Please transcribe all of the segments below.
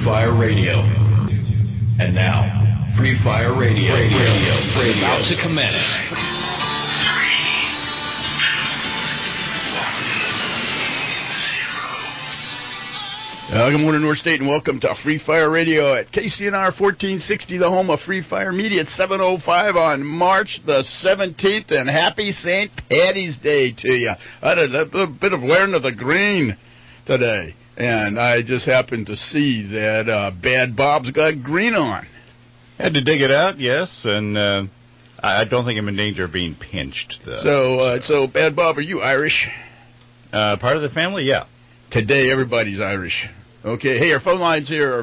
Fire Radio. And now, Free Fire Radio is about to commence. Good morning, North State, and welcome to Free Fire Radio at KCNR 1460, the home of Free Fire Media at 7:05 on March the 17th, and happy St. Patty's Day to you. I had a bit of wearing of the green today, and I just happened to see that Bad Bob's got green on. Had to dig it out, yes, and I don't think I'm in danger of being pinched, though. So Bad Bob, are you Irish? Part of the family, yeah. Today, everybody's Irish. Okay, hey, our phone lines here are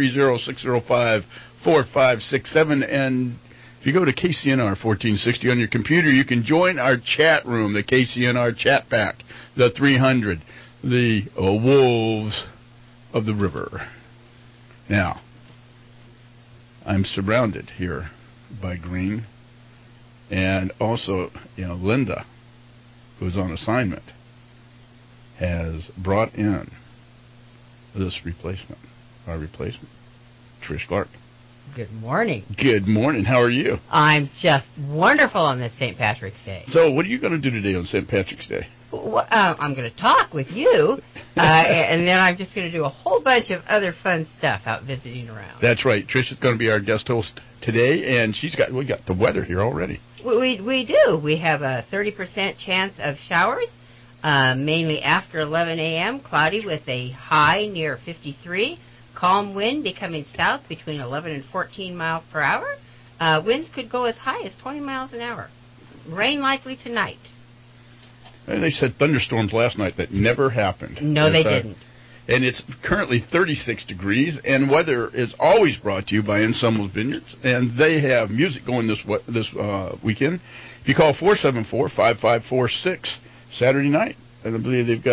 530-605-4567, and if you go to KCNR 1460 on your computer, you can join our chat room, the KCNR chat pack, the 300, the Wolves of the River. Now, I'm surrounded here by green, and also, Linda, who's on assignment, has brought in this replacement, our replacement, Trish Clark. Good morning. Good morning. How are you? I'm just wonderful on this St. Patrick's Day. So what are you going to do today on St. Patrick's Day? Well, I'm going to talk with you, and then I'm just going to do a whole bunch of other fun stuff out visiting around. That's right. Trish is going to be our guest host today, and we got the weather here already. We do. We have a 30% chance of showers. Mainly after 11 a.m., cloudy with a high near 53. Calm wind becoming south between 11 and 14 miles per hour. Winds could go as high as 20 miles an hour. Rain likely tonight. And they said thunderstorms last night. That never happened. No, they didn't. And it's currently 36 degrees, and weather is always brought to you by Ensemble's Vineyards, and they have music going this weekend. If you call 474-5546, Saturday night, and I believe they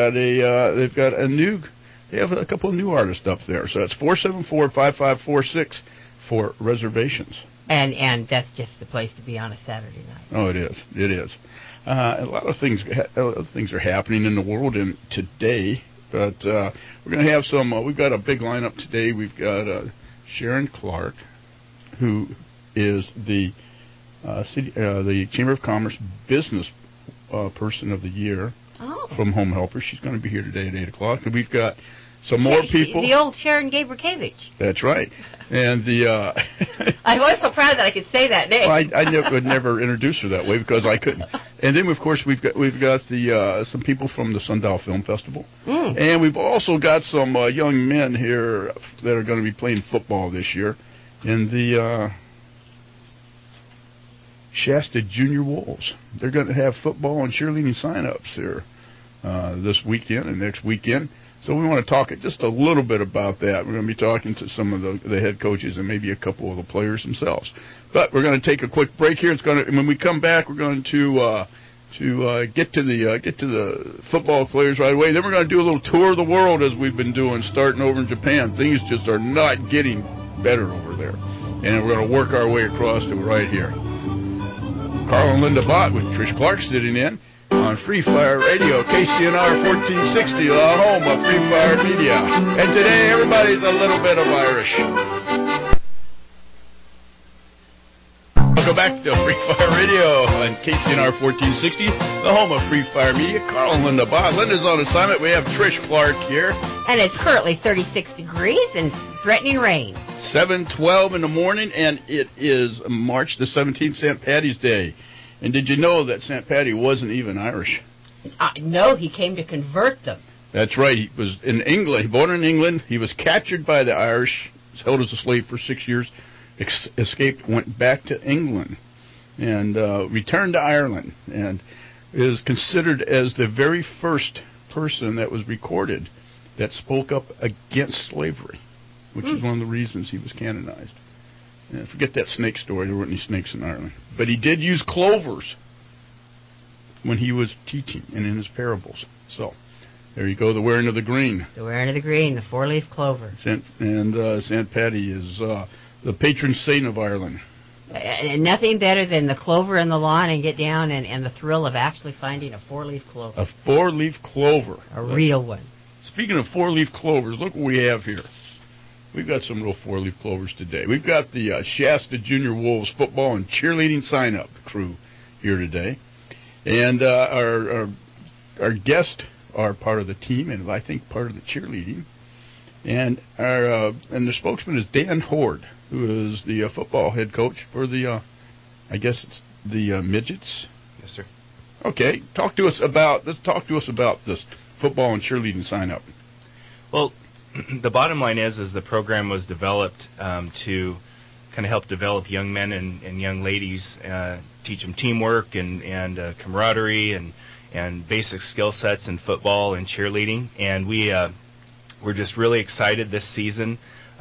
have a couple of new artists up there. So it's 474-5546 for reservations. And that's just the place to be on a Saturday night. Oh, it is. It is. A lot of things are happening in the world today, but we're going to have some. We've got a big lineup today. We've got Sharon Clark, who is the Chamber of Commerce Business Person of the Year from Home Helper. She's going to be here today at 8 o'clock. And we've got some more people. The old Sharon Gabrielkevich. That's right. And I was so proud that I could say that name. Well, I would never introduce her that way because I couldn't. And then, of course, we've got some people from the Sundial Film Festival. And we've also got some young men here that are going to be playing football this year in the Shasta Junior Wolves. They're going to have football and cheerleading sign-ups here this weekend and next weekend. So we want to talk just a little bit about that. We're going to be talking to some of the head coaches and maybe a couple of the players themselves. But we're going to take a quick break here. When we come back, we're going to get to the football players right away. Then we're going to do a little tour of the world as we've been doing, starting over in Japan. Things just are not getting better over there, and we're going to work our way across to right here. Carl and Linda Bott with Trish Clark sitting in on Free Fire Radio, KCNR 1460, the home of Free Fire Media. And today, everybody's a little bit of Irish. Welcome back to Free Fire Radio on KCNR 1460, the home of Free Fire Media. Carl and Linda Bott. Linda's on assignment. We have Trish Clark here. And it's currently 36 degrees and threatening rain. 7:12 in the morning, and it is March the 17th, St. Patty's Day. And did you know that St. Patty wasn't even Irish? No, he came to convert them. That's right. He was in England, born in England. He was captured by the Irish, was held as a slave for 6 years, escaped, went back to England, and returned to Ireland, and is considered as the very first person that was recorded that spoke up against slavery, which is one of the reasons he was canonized. And forget that snake story. There weren't any snakes in Ireland. But he did use clovers when he was teaching and in his parables. So there you go, the wearing of the green. The wearing of the green, the four-leaf clover. St. Paddy is the patron saint of Ireland. And nothing better than the clover in the lawn and get down and the thrill of actually finding a four-leaf clover. A four-leaf clover. A real one. Speaking of four-leaf clovers, look what we have here. we've got some real four-leaf clovers today. We've got the Shasta Junior Wolves football and cheerleading sign-up crew here today. And our guests are part of the team, and I think part of the cheerleading. And the spokesman is Dan Horde, who is the football head coach for the, I guess it's the midgets. Yes, sir. Okay, let's talk to us about this football and cheerleading sign-up. Well, the bottom line is the program was developed to kind of help develop young men and young ladies, teach them teamwork and camaraderie and basic skill sets in football and cheerleading. And we're just really excited this season,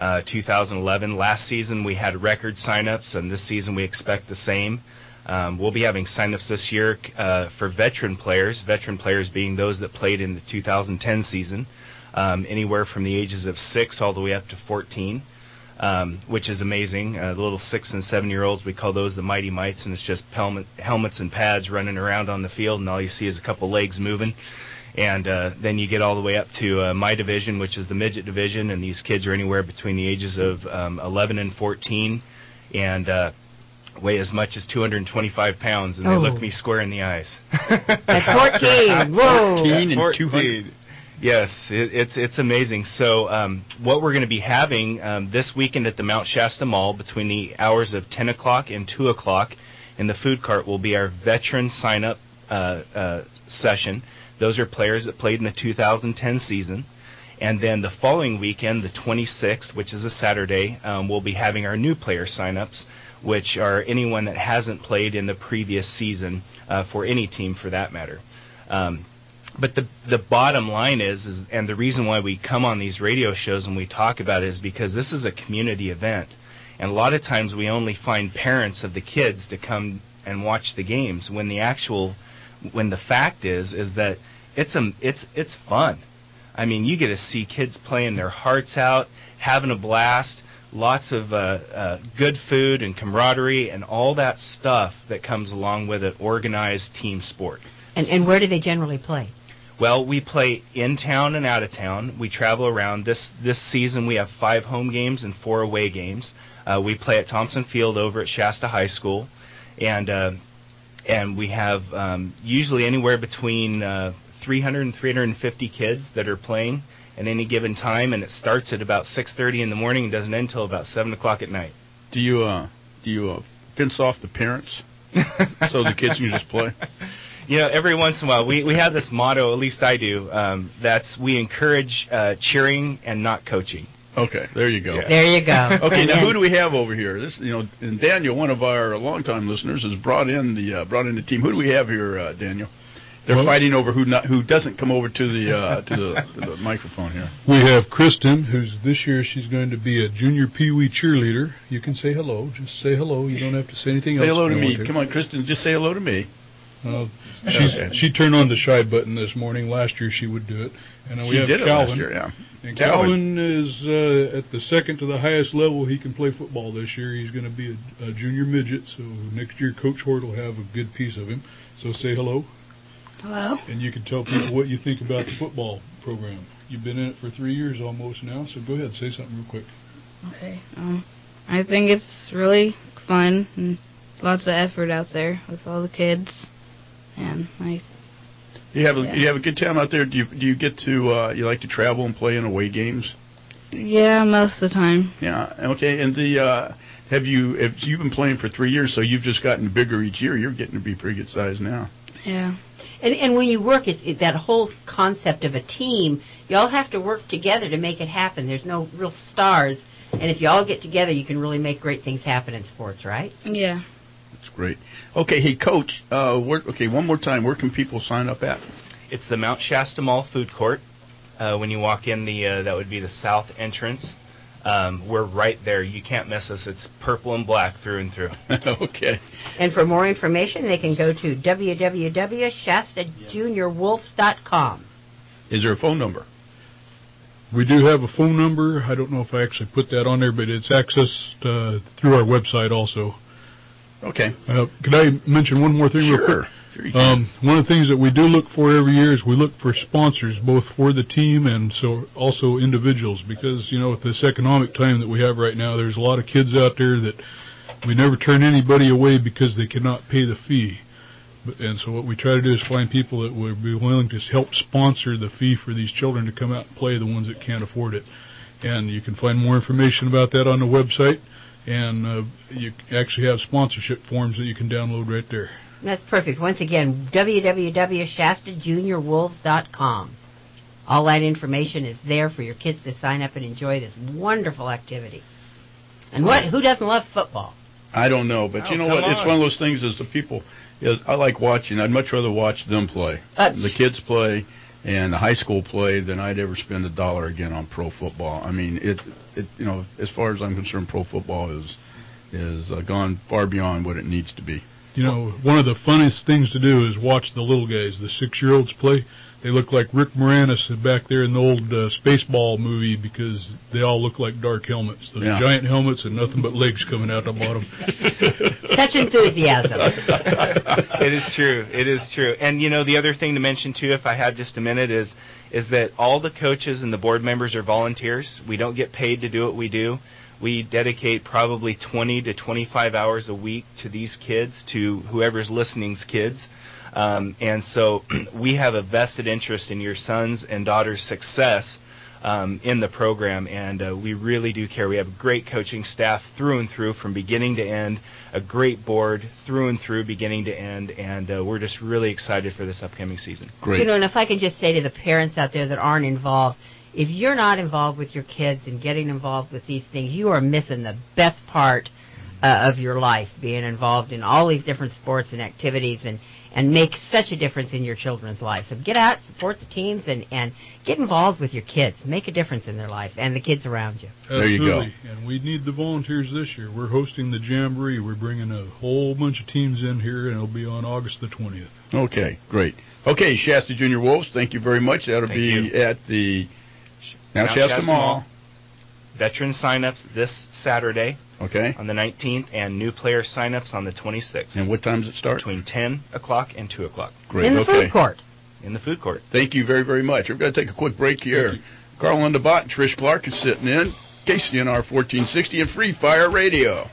2011. Last season we had record signups, and this season we expect the same. We'll be having signups this year for veteran players being those that played in the 2010 season, anywhere from the ages of 6 all the way up to 14. Which is amazing. The little 6 and 7-year-olds, we call those the Mighty Mites, and it's just helmets and pads running around on the field, and all you see is a couple legs moving. And then you get all the way up to my division, which is the midget division, and these kids are anywhere between the ages of 11 and 14, and weigh as much as 225 pounds, and they look me square in the eyes. At 14, whoa! 14 and 14. 200. Yes, it's amazing. So what we're going to be having this weekend at the Mount Shasta Mall between the hours of 10 o'clock and 2 o'clock in the food cart will be our veteran sign-up session. Those are players that played in the 2010 season. And then the following weekend, the 26th, which is a Saturday, we'll be having our new player sign-ups, which are anyone that hasn't played in the previous season for any team for that matter. But the bottom line is, and the reason why we come on these radio shows and we talk about it is because this is a community event. And a lot of times we only find parents of the kids to come and watch the games when the fact is that it's fun. I mean, you get to see kids playing their hearts out, having a blast, lots of good food and camaraderie and all that stuff that comes along with an organized team sport. And where do they generally play? Well, we play in town and out of town. We travel around. This season we have 5 home games and 4 away games. We play at Thompson Field over at Shasta High School, and we have usually anywhere between 300 and 350 kids that are playing at any given time, and it starts at about 6:30 in the morning and doesn't end until about 7 o'clock at night. Do you fence off the parents so the kids can just play? You know, every once in a while, we have this motto, at least I do, that's we encourage cheering and not coaching. Okay, there you go. Yeah. There you go. Okay, now who do we have over here? This, and Daniel, one of our longtime listeners, has brought in the team. Who do we have here, Daniel? They're fighting over who doesn't come over to the microphone here. We have Kristen, who's this year she's going to be a junior peewee cheerleader. You can say hello. Just say hello. You don't have to say anything else. Say hello to me. Come on, Kristen. Just say hello to me. She turned on the shy button this morning. Last year she would do it. And then we have did Calvin. It last year, yeah. And Calvin is at the second to the highest level he can play football this year. He's going to be a junior midget, so next year Coach Hort will have a good piece of him. So say hello. Hello. And you can tell people what you think about the football program. You've been in it for 3 years almost now, so go ahead, say something real quick. Okay. I think it's really fun and lots of effort out there with all the kids. And you have a good time out there. Do you get to you like to travel and play in away games? Yeah, most of the time. Yeah. Okay. And you've been playing for 3 years, so you've just gotten bigger each year. You're getting to be pretty good size now. Yeah. And when you work, that whole concept of a team, you all have to work together to make it happen. There's no real stars, and if you all get together, you can really make great things happen in sports, right? Yeah. That's great. Okay, hey, Coach, one more time, where can people sign up at? It's the Mount Shasta Mall food court. When you walk in, that would be the south entrance. We're right there. You can't miss us. It's purple and black through and through. Okay. And for more information, they can go to www.shastajuniorwolf.com. Is there a phone number? We do have a phone number. I don't know if I actually put that on there, but it's accessed through our website also. Okay. Could I mention one more thing real quick? Very good. One of the things that we do look for every year is we look for sponsors, both for the team and so also individuals, because, you know, with this economic time that we have right now, there's a lot of kids out there that we never turn anybody away because they cannot pay the fee. And so what we try to do is find people that would be willing to help sponsor the fee for these children to come out and play, the ones that can't afford it. And you can find more information about that on the website, and you actually have sponsorship forms that you can download right there. That's perfect. Once again, www.shastajuniorwolves.com. All that information is there for your kids to sign up and enjoy this wonderful activity. And who doesn't love football? I don't know, but you know what? It's one of those things is the people, I like watching. I'd much rather watch them play. The kids play and the high school play than I'd ever spend $1 again on pro football. I mean, it you know, as far as I'm concerned, pro football is gone far beyond what it needs to be. You know, one of the funnest things to do is watch the little guys, the 6-year-olds play. They look like Rick Moranis back there in the old Spaceball movie because they all look like dark helmets. Those giant helmets and nothing but legs coming out the bottom. Such enthusiasm. It is true. It is true. And, you know, the other thing to mention, too, if I had just a minute, is that all the coaches and the board members are volunteers. We don't get paid to do what we do. We dedicate probably 20 to 25 hours a week to these kids, to whoever's listening's kids. And so we have a vested interest in your sons and daughters' success in the program, and we really do care. We have a great coaching staff through and through from beginning to end, a great board through and through beginning to end, and we're just really excited for this upcoming season. Great. You know, and if I could just say to the parents out there that aren't involved, if you're not involved with your kids and getting involved with these things, you are missing the best part of your life, being involved in all these different sports and activities and make such a difference in your children's lives. So get out, support the teams, and get involved with your kids. Make a difference in their life and the kids around you. Absolutely. There you go. And we need the volunteers this year. We're hosting the Jamboree. We're bringing a whole bunch of teams in here, and it'll be on August the 20th. Okay, great. Okay, Shasta Junior Wolves, thank you very much. That'll be at the Mount Shasta Mall. Veteran sign-ups this Saturday. Okay. On the 19th, and new player sign-ups on the 26th. And what time does it start? Between 10 o'clock and 2 o'clock. Great. In the food court. In the food court. Thank you very, very much. We're going to take a quick break here. Carl Linda Bott and Trish Clark is sitting in. KCNR 1460 and Free Fire Radio.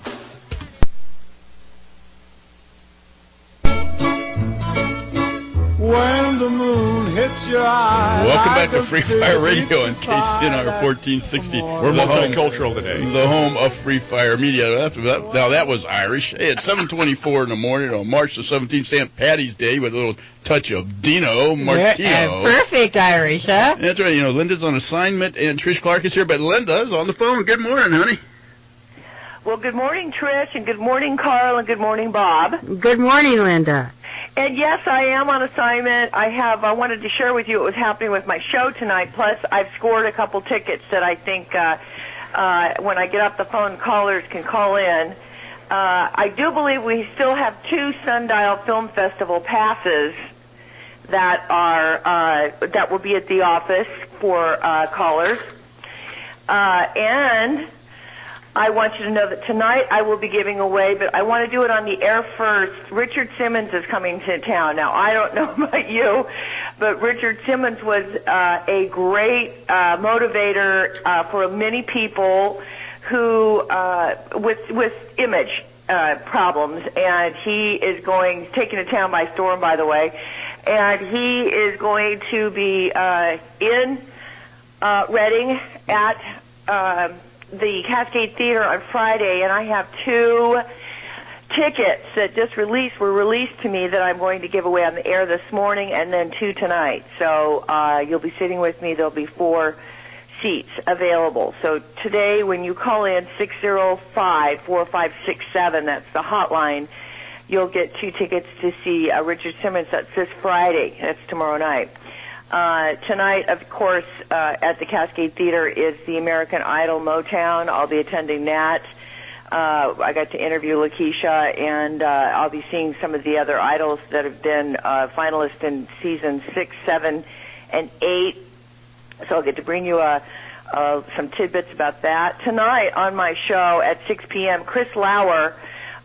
When the moon hits your eyes. Welcome back to Free Fire Radio on KCNR 1460. We're multicultural today. The home of Free Fire Media. Now that was Irish. Hey, it's 7:24 in the morning on March the 17th, St. Patty's Day, with a little touch of Dino Martino. Perfect Irish, huh? That's right. You know, Linda's on assignment and Trish Clark is here, but Linda's on the phone. Good morning, honey. Well, good morning, Trish, and good morning, Carl, and good morning, Bob. Good morning, Linda. And yes, I am on assignment. I wanted to share with you what was happening with my show tonight. Plus, I've scored a couple tickets that I think when I get off the phone, callers can call in. I do believe we still have 2 Sundial Film Festival passes that are that will be at the office for callers. And I want you to know that tonight I will be giving away, but I want to do it on the air first. Richard Simmons is coming to town. Now, I don't know about you, but Richard Simmons was a great motivator for many people who with image problems, and he is taking the town by storm, by the way, and he is going to be in Reading at the Cascade Theater on Friday, and I have 2 tickets that were released to me that I'm going to give away on the air this morning, and then 2 tonight. So you'll be sitting with me. There'll be 4 seats available. So today, when you call in 605-4567, that's the hotline, you'll get 2 tickets to see Richard Simmons. That's this Friday. That's tomorrow night. Tonight, of course, at the Cascade Theater is the American Idol Motown. I'll be attending that. I got to interview Lakeisha, and I'll be seeing some of the other idols that have been finalists in seasons 6, 7, and 8. So I'll get to bring you some tidbits about that. Tonight on my show at 6 p.m., Chris Lauer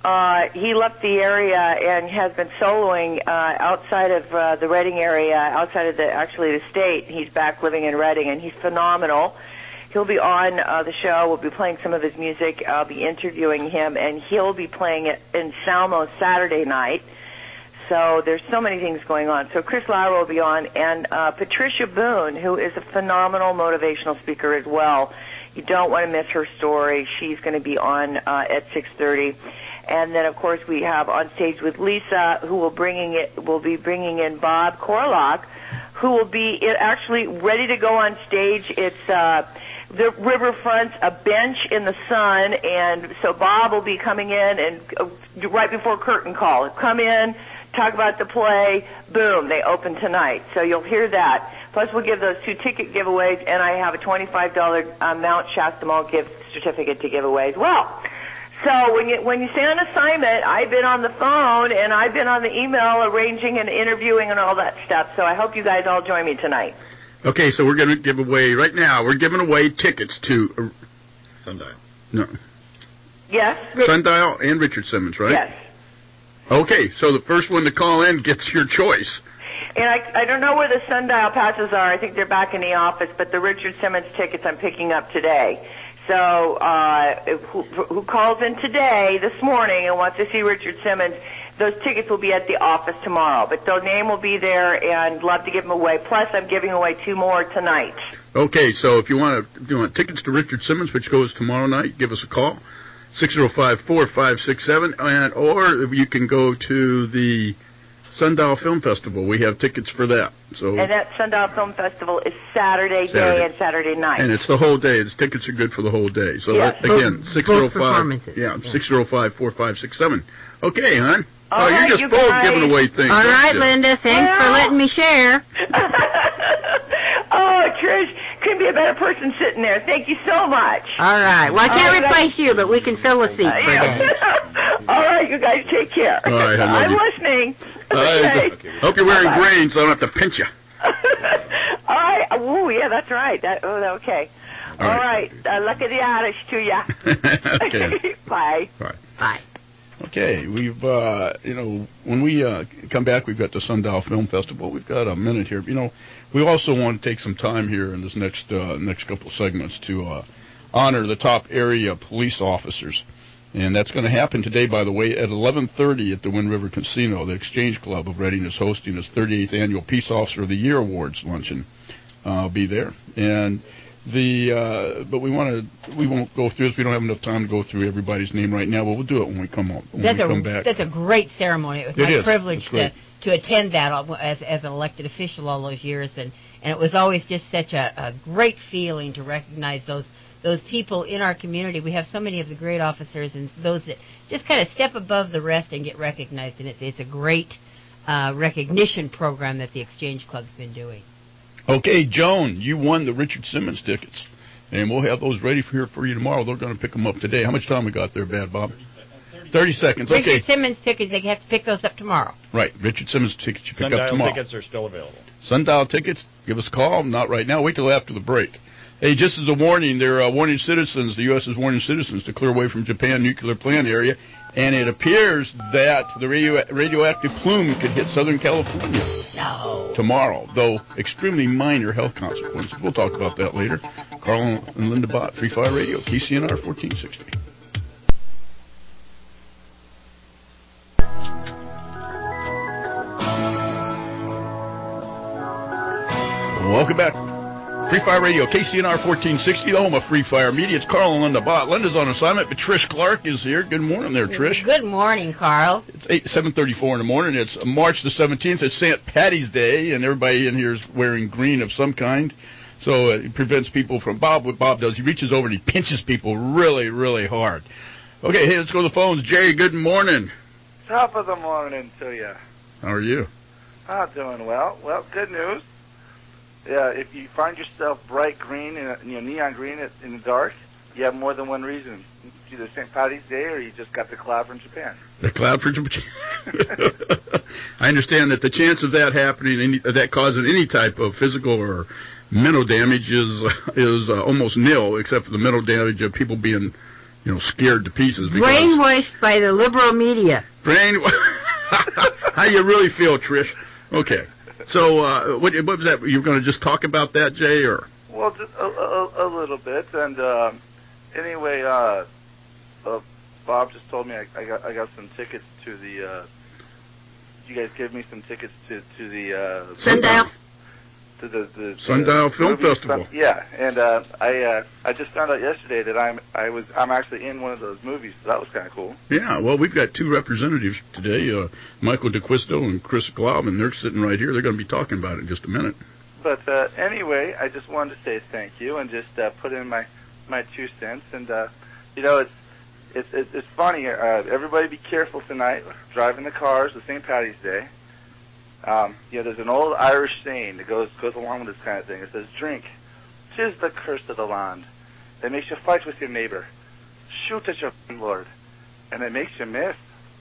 he left the area and has been soloing outside of the Reading area, outside of the state. He's back living in Reading, and he's phenomenal. He'll be on the show. We'll be playing some of his music. I'll be interviewing him, and he'll be playing it in Salmo Saturday night. So there's so many things going on. So Chris Lauer will be on, and Patricia Boone, who is a phenomenal motivational speaker as well. You don't want to miss her story. She's going to be on at 6:30. And then, of course, we have on stage with Lisa, who will be bringing in Bob Corlock, who will be actually ready to go on stage. It's the riverfront's a bench in the sun, and so Bob will be coming in and right before curtain call. Come in, talk about the play, boom, they open tonight. So you'll hear that. Plus we'll give those 2 ticket giveaways, and I have a $25 Mount Shasta Mall gift certificate to give away as well. So when you stay on assignment, I've been on the phone and I've been on the email arranging and interviewing and all that stuff. So I hope you guys all join me tonight. Okay, so we're going to give away, right now, we're giving away tickets to... Sundial. No. Yes? Sundial and Richard Simmons, right? Yes. Okay, so the first one to call in gets your choice. And I don't know where the Sundial passes are. I think they're back in the office, but the Richard Simmons tickets I'm picking up today. So who calls in today, this morning, and wants to see Richard Simmons, those tickets will be at the office tomorrow. But their name will be there, and love to give them away. Plus, I'm giving away 2 more tonight. Okay, so if you want tickets to Richard Simmons, which goes tomorrow night, give us a call, 605-4567, or you can go to the Sundial Film Festival. We have tickets for that. So, and that Sundial Film Festival is Saturday day and Saturday night. And it's the whole day. The tickets are good for the whole day. So yes. Again, 605. Yeah, 605-4567. Okay, hon. All right, you're just full giving away things. All right, Linda. Thanks for letting me share. Oh, Trish, couldn't be a better person sitting there. Thank you so much. All right. Well, I can't replace you, but we can fill a seat for a day. All right, you guys take care. All right, I'm listening. Okay. Hope you're wearing green so I don't have to pinch you. All right. Oh, yeah, that's right. Okay. All right. Luck of the Irish to ya. Okay. Bye. Bye. Okay, we've, when we come back, we've got the Sundial Film Festival. We've got a minute here. We also want to take some time here in this next couple of segments to honor the top area police officers. And that's going to happen today, by the way, at 11:30 at the Wind River Casino. The Exchange Club of Reading is hosting its 38th Annual Peace Officer of the Year Awards luncheon. I'll be there. And but we won't go through this. We don't have enough time to go through everybody's name right now, but we'll do it when we come back. That's a great ceremony. It was my privilege to attend that as an elected official all those years, and it was always just such a great feeling to recognize those people in our community. We have so many of the great officers and those that just kind of step above the rest and get recognized, and it's a great recognition program that the Exchange Club's been doing. Okay, Joan, you won the Richard Simmons tickets, and we'll have those ready for you tomorrow. They're going to pick them up today. How much time we got there, Bad Bob? 30 seconds. Okay. Richard Simmons tickets, they have to pick those up tomorrow. Right. Richard Simmons tickets you pick Sundial up tomorrow. Sundial tickets are still available. Sundial tickets, give us a call. Not right now. Wait till after the break. Hey, just as a warning, they're warning citizens, the U.S. is warning citizens to clear away from Japan nuclear plant area, and it appears that the radioactive plume could hit Southern California tomorrow, though extremely minor health consequences. We'll talk about that later. Carl and Linda Bott, Free Fire Radio, KCNR 1460. Welcome back. Free Fire Radio, KCNR 1460, the home of Free Fire Media. It's Carl and Linda Bott. Linda's on assignment, but Trish Clark is here. Good morning there, Trish. Good morning, Carl. It's 7:34 in the morning. It's March the 17th. It's St. Patty's Day, and everybody in here is wearing green of some kind. So it prevents people from what Bob does. He reaches over and he pinches people really, really hard. Okay, hey, let's go to the phones. Jerry, good morning. Top of the morning to you. How are you? I'm doing well. Well, good news. If you find yourself bright green, neon green in the dark, you have more than one reason. It's either St. Patty's Day or you just got the cloud from Japan. The cloud from Japan. I understand that the chance of that happening, that causing any type of physical or mental damage is almost nil, except for the mental damage of people being scared to pieces. Brainwashed by the liberal media. How you really feel, Trish? Okay. So what was that? You were going to just talk about that, Jay, or? Well, just a little bit. And anyway, Bob just told me I got some tickets to the. You guys gave me some tickets to the Sundial. To the Sundial Film Festival. Yeah, and I just found out yesterday that I'm actually in one of those movies. So that was kind of cool. Yeah, well, we've got two representatives today, Michael DeQuisto and Chris Glauben. They're sitting right here. They're going to be talking about it in just a minute. But anyway, I just wanted to say thank you and just put in my 2 cents. And it's funny. Everybody be careful tonight driving the cars with St. Paddy's Day. There's an old Irish saying that goes along with this kind of thing. It says, "Drink, 'tis the curse of the land. It makes you fight with your neighbor, shoot at your landlord, and it makes you miss."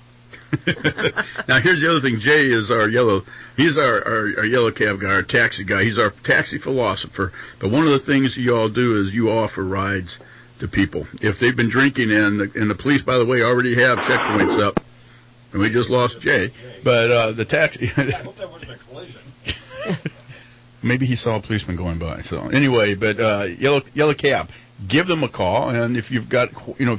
Now here's the other thing. Jay is our yellow cab guy, our taxi guy. He's our taxi philosopher. But one of the things you all do is you offer rides to people if they've been drinking, and the police, by the way, already have checkpoints up. And we just lost Jay, but the taxi. I hope that wasn't a collision. Maybe he saw a policeman going by. So anyway, but yellow cab, give them a call, and if you've got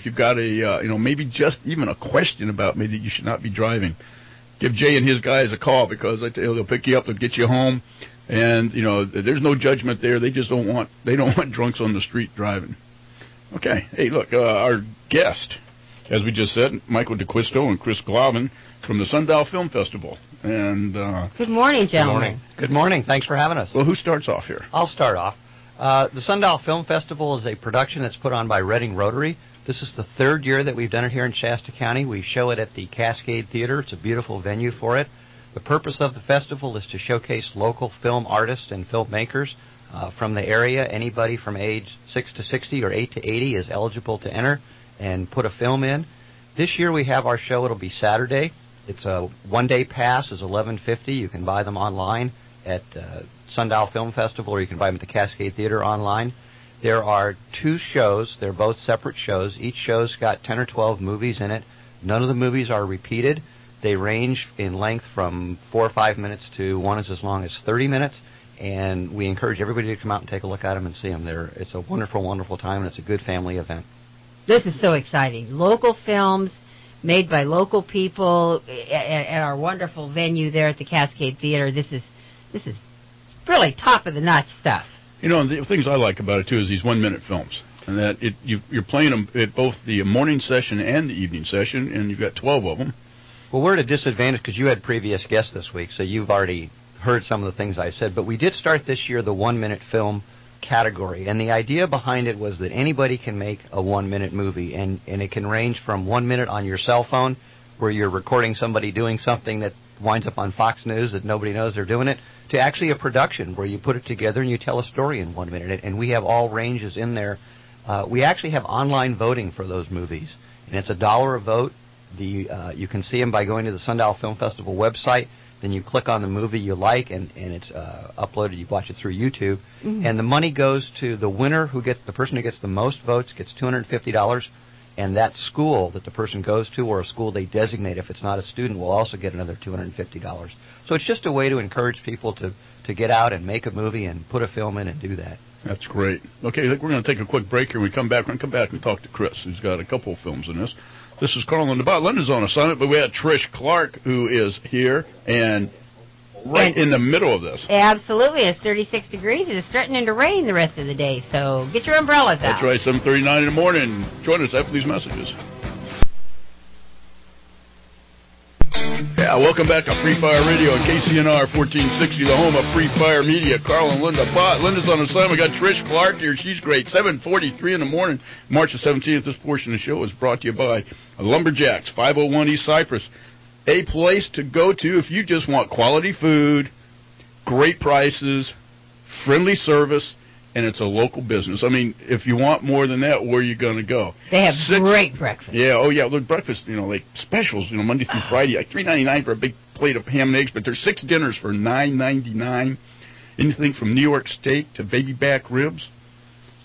a maybe just even a question about maybe you should not be driving, give Jay and his guys a call, because they'll pick you up, they'll get you home, and there's no judgment there. They just don't want drunks on the street driving. Okay, hey, look, our guest, as we just said, Michael DeQuisto and Chris Glauben from the Sundial Film Festival. And good morning, gentlemen. Good morning. Thanks for having us. Well, who starts off here? I'll start off. The Sundial Film Festival is a production that's put on by Reading Rotary. This is the 3rd year that we've done it here in Shasta County. We show it at the Cascade Theater. It's a beautiful venue for it. The purpose of the festival is to showcase local film artists and filmmakers from the area. Anybody from age 6 to 60 or 8 to 80 is eligible to enter and put a film in. This year we have our show. It'll be Saturday. It's a one-day pass. Is $11.50. You can buy them online at Sundial Film Festival, or you can buy them at the Cascade Theater online. There are 2 shows. They're both separate shows. Each show's got 10 or 12 movies in it. None of the movies are repeated. They range in length from 4 or 5 minutes to one is as long as 30 minutes. And we encourage everybody to come out and take a look at them and see them. It's a wonderful, wonderful time, and it's a good family event. This is so exciting. Local films made by local people at our wonderful venue there at the Cascade Theater. This is really top-of-the-notch stuff. The things I like about it, too, is these 1-minute films. And that you're playing them at both the morning session and the evening session, and you've got 12 of them. Well, we're at a disadvantage because you had previous guests this week, so you've already heard some of the things I said. But we did start this year the 1-minute film category, and the idea behind it was that anybody can make a 1-minute movie, and it can range from 1 minute on your cell phone where you're recording somebody doing something that winds up on Fox News that nobody knows they're doing it, to actually a production where you put it together and you tell a story in 1 minute, and we have all ranges in there. We actually have online voting for those movies, and it's $1 a vote. You can see them by going to the Sundial Film Festival website. Then you click on the movie you like, and it's uploaded. You watch it through YouTube, and the money goes to the winner, the person who gets the most votes gets $250, and that school that the person goes to, or a school they designate if it's not a student, will also get another $250. So it's just a way to encourage people to get out and make a movie and put a film in and do that. That's great. Okay, I think we're going to take a quick break here. When we come back, we're going to come back and talk to Chris, who's got a couple of films in this. This is Carl Linda. Linda's on assignment, but we had Trish Clark, who is here and in the middle of this. Absolutely. It's 36 degrees, and it's threatening to rain the rest of the day, so get your umbrellas out. That's right, 7:39 in the morning. Join us after these messages. Yeah, welcome back to Free Fire Radio at KCNR 1460, the home of Free Fire Media. Carl and Linda Bott. Linda's on assignment. We got Trish Clark here. She's great. 7:43 in the morning, March the 17th. This portion of the show is brought to you by Lumberjacks, 501 East Cypress. A place to go to if you just want quality food, great prices, friendly service, and it's a local business. I mean, if you want more than that, where are you going to go? They have great breakfast. Yeah, look, breakfast, like specials, Monday through Friday, like $3.99 for a big plate of ham and eggs, but there's 6 dinners for $9.99. Anything from New York steak to baby back ribs.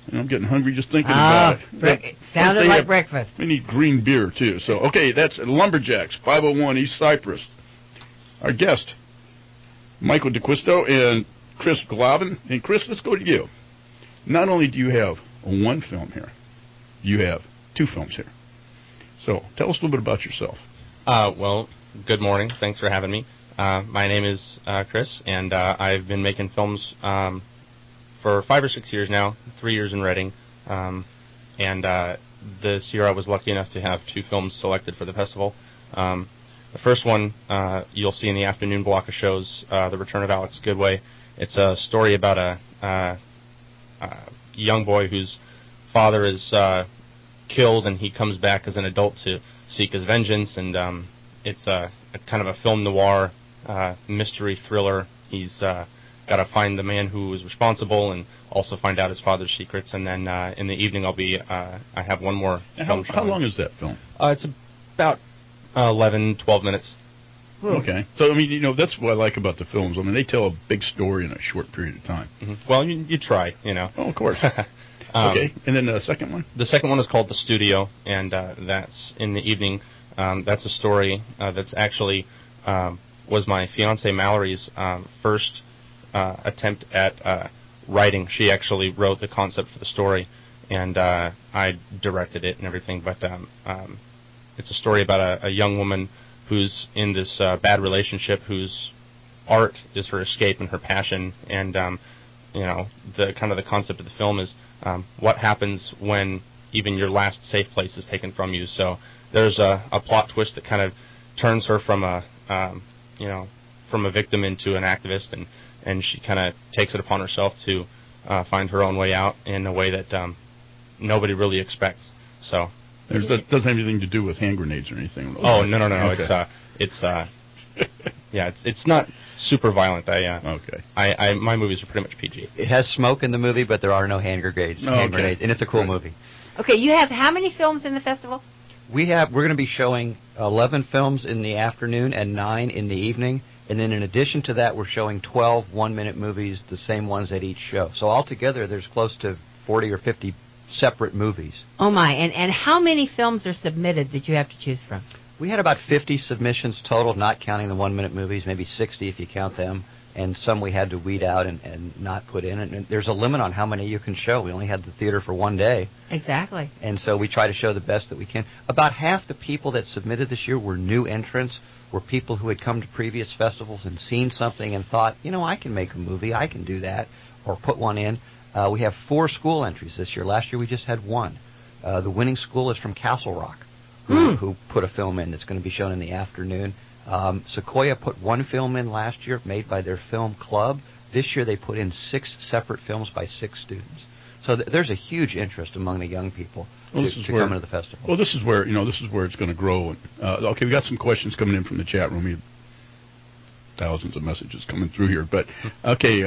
I'm getting hungry just thinking about it. Sounded like breakfast. We need green beer, too. So, okay, that's Lumberjacks, 501 East Cypress. Our guest, Michael DeQuisto and Chris Glavin. And, Chris, let's go to you. Not only do you have one film here, you have two films here. So, tell us a little bit about yourself. Well, good morning. Thanks for having me. My name is Chris, and I've been making films for 5 or 6 years now, 3 years in Reading. And this year I was lucky enough to have two films selected for the festival. The first one you'll see in the afternoon block of shows, The Return of Alex Goodway. It's a story about a young boy whose father is killed, and he comes back as an adult to seek his vengeance. And it's a kind of a film noir mystery thriller. He's got to find the man who was responsible and also find out his father's secrets. And then in the evening I have one more film. How long is that film? It's about 11, 12 minutes. Okay. So, I mean, that's what I like about the films. I mean, they tell a big story in a short period of time. Mm-hmm. Well, you try, Oh, of course. Okay. And then the second one? The second one is called The Studio, and that's in the evening. That's a story that's actually was my fiancée Mallory's first attempt at writing. She actually wrote the concept for the story, and I directed it and everything. But it's a story about a young woman who's in this bad relationship, whose art is her escape and her passion. And the kind of the concept of the film is what happens when even your last safe place is taken from you. So there's a plot twist that kind of turns her from a victim into an activist, and she kind of takes it upon herself to find her own way out in a way that nobody really expects. So that doesn't have anything to do with hand grenades or anything. Oh, no. Okay. It's not super violent. Okay. My movies are pretty much PG. It has smoke in the movie, but there are no hand grenades. And it's a cool movie. Okay, you have how many films in the festival? We're going to be showing 11 films in the afternoon and 9 in the evening. And then in addition to that, we're showing 12 one-minute movies, the same ones at each show. So altogether, there's close to 40 or 50 separate movies. Oh, my. And how many films are submitted that you have to choose from? We had about 50 submissions total, not counting the one-minute movies, maybe 60 if you count them. And some we had to weed out and not put in. And there's a limit on how many you can show. We only had the theater for one day. Exactly. And so we try to show the best that we can. About half the people that submitted this year were new entrants, were people who had come to previous festivals and seen something and thought, I can make a movie, I can do that, or put one in. We have 4 school entries this year. Last year we just had 1. The winning school is from Castle Rock, who put a film in that's going to be shown in the afternoon. Sequoia put 1 film in last year made by their film club. This year they put in 6 separate films by 6 students. So there's a huge interest among the young people to come into the festival. Well, this is where it's going to grow. Okay, we got some questions coming in from the chat room. We have thousands of messages coming through here. But okay,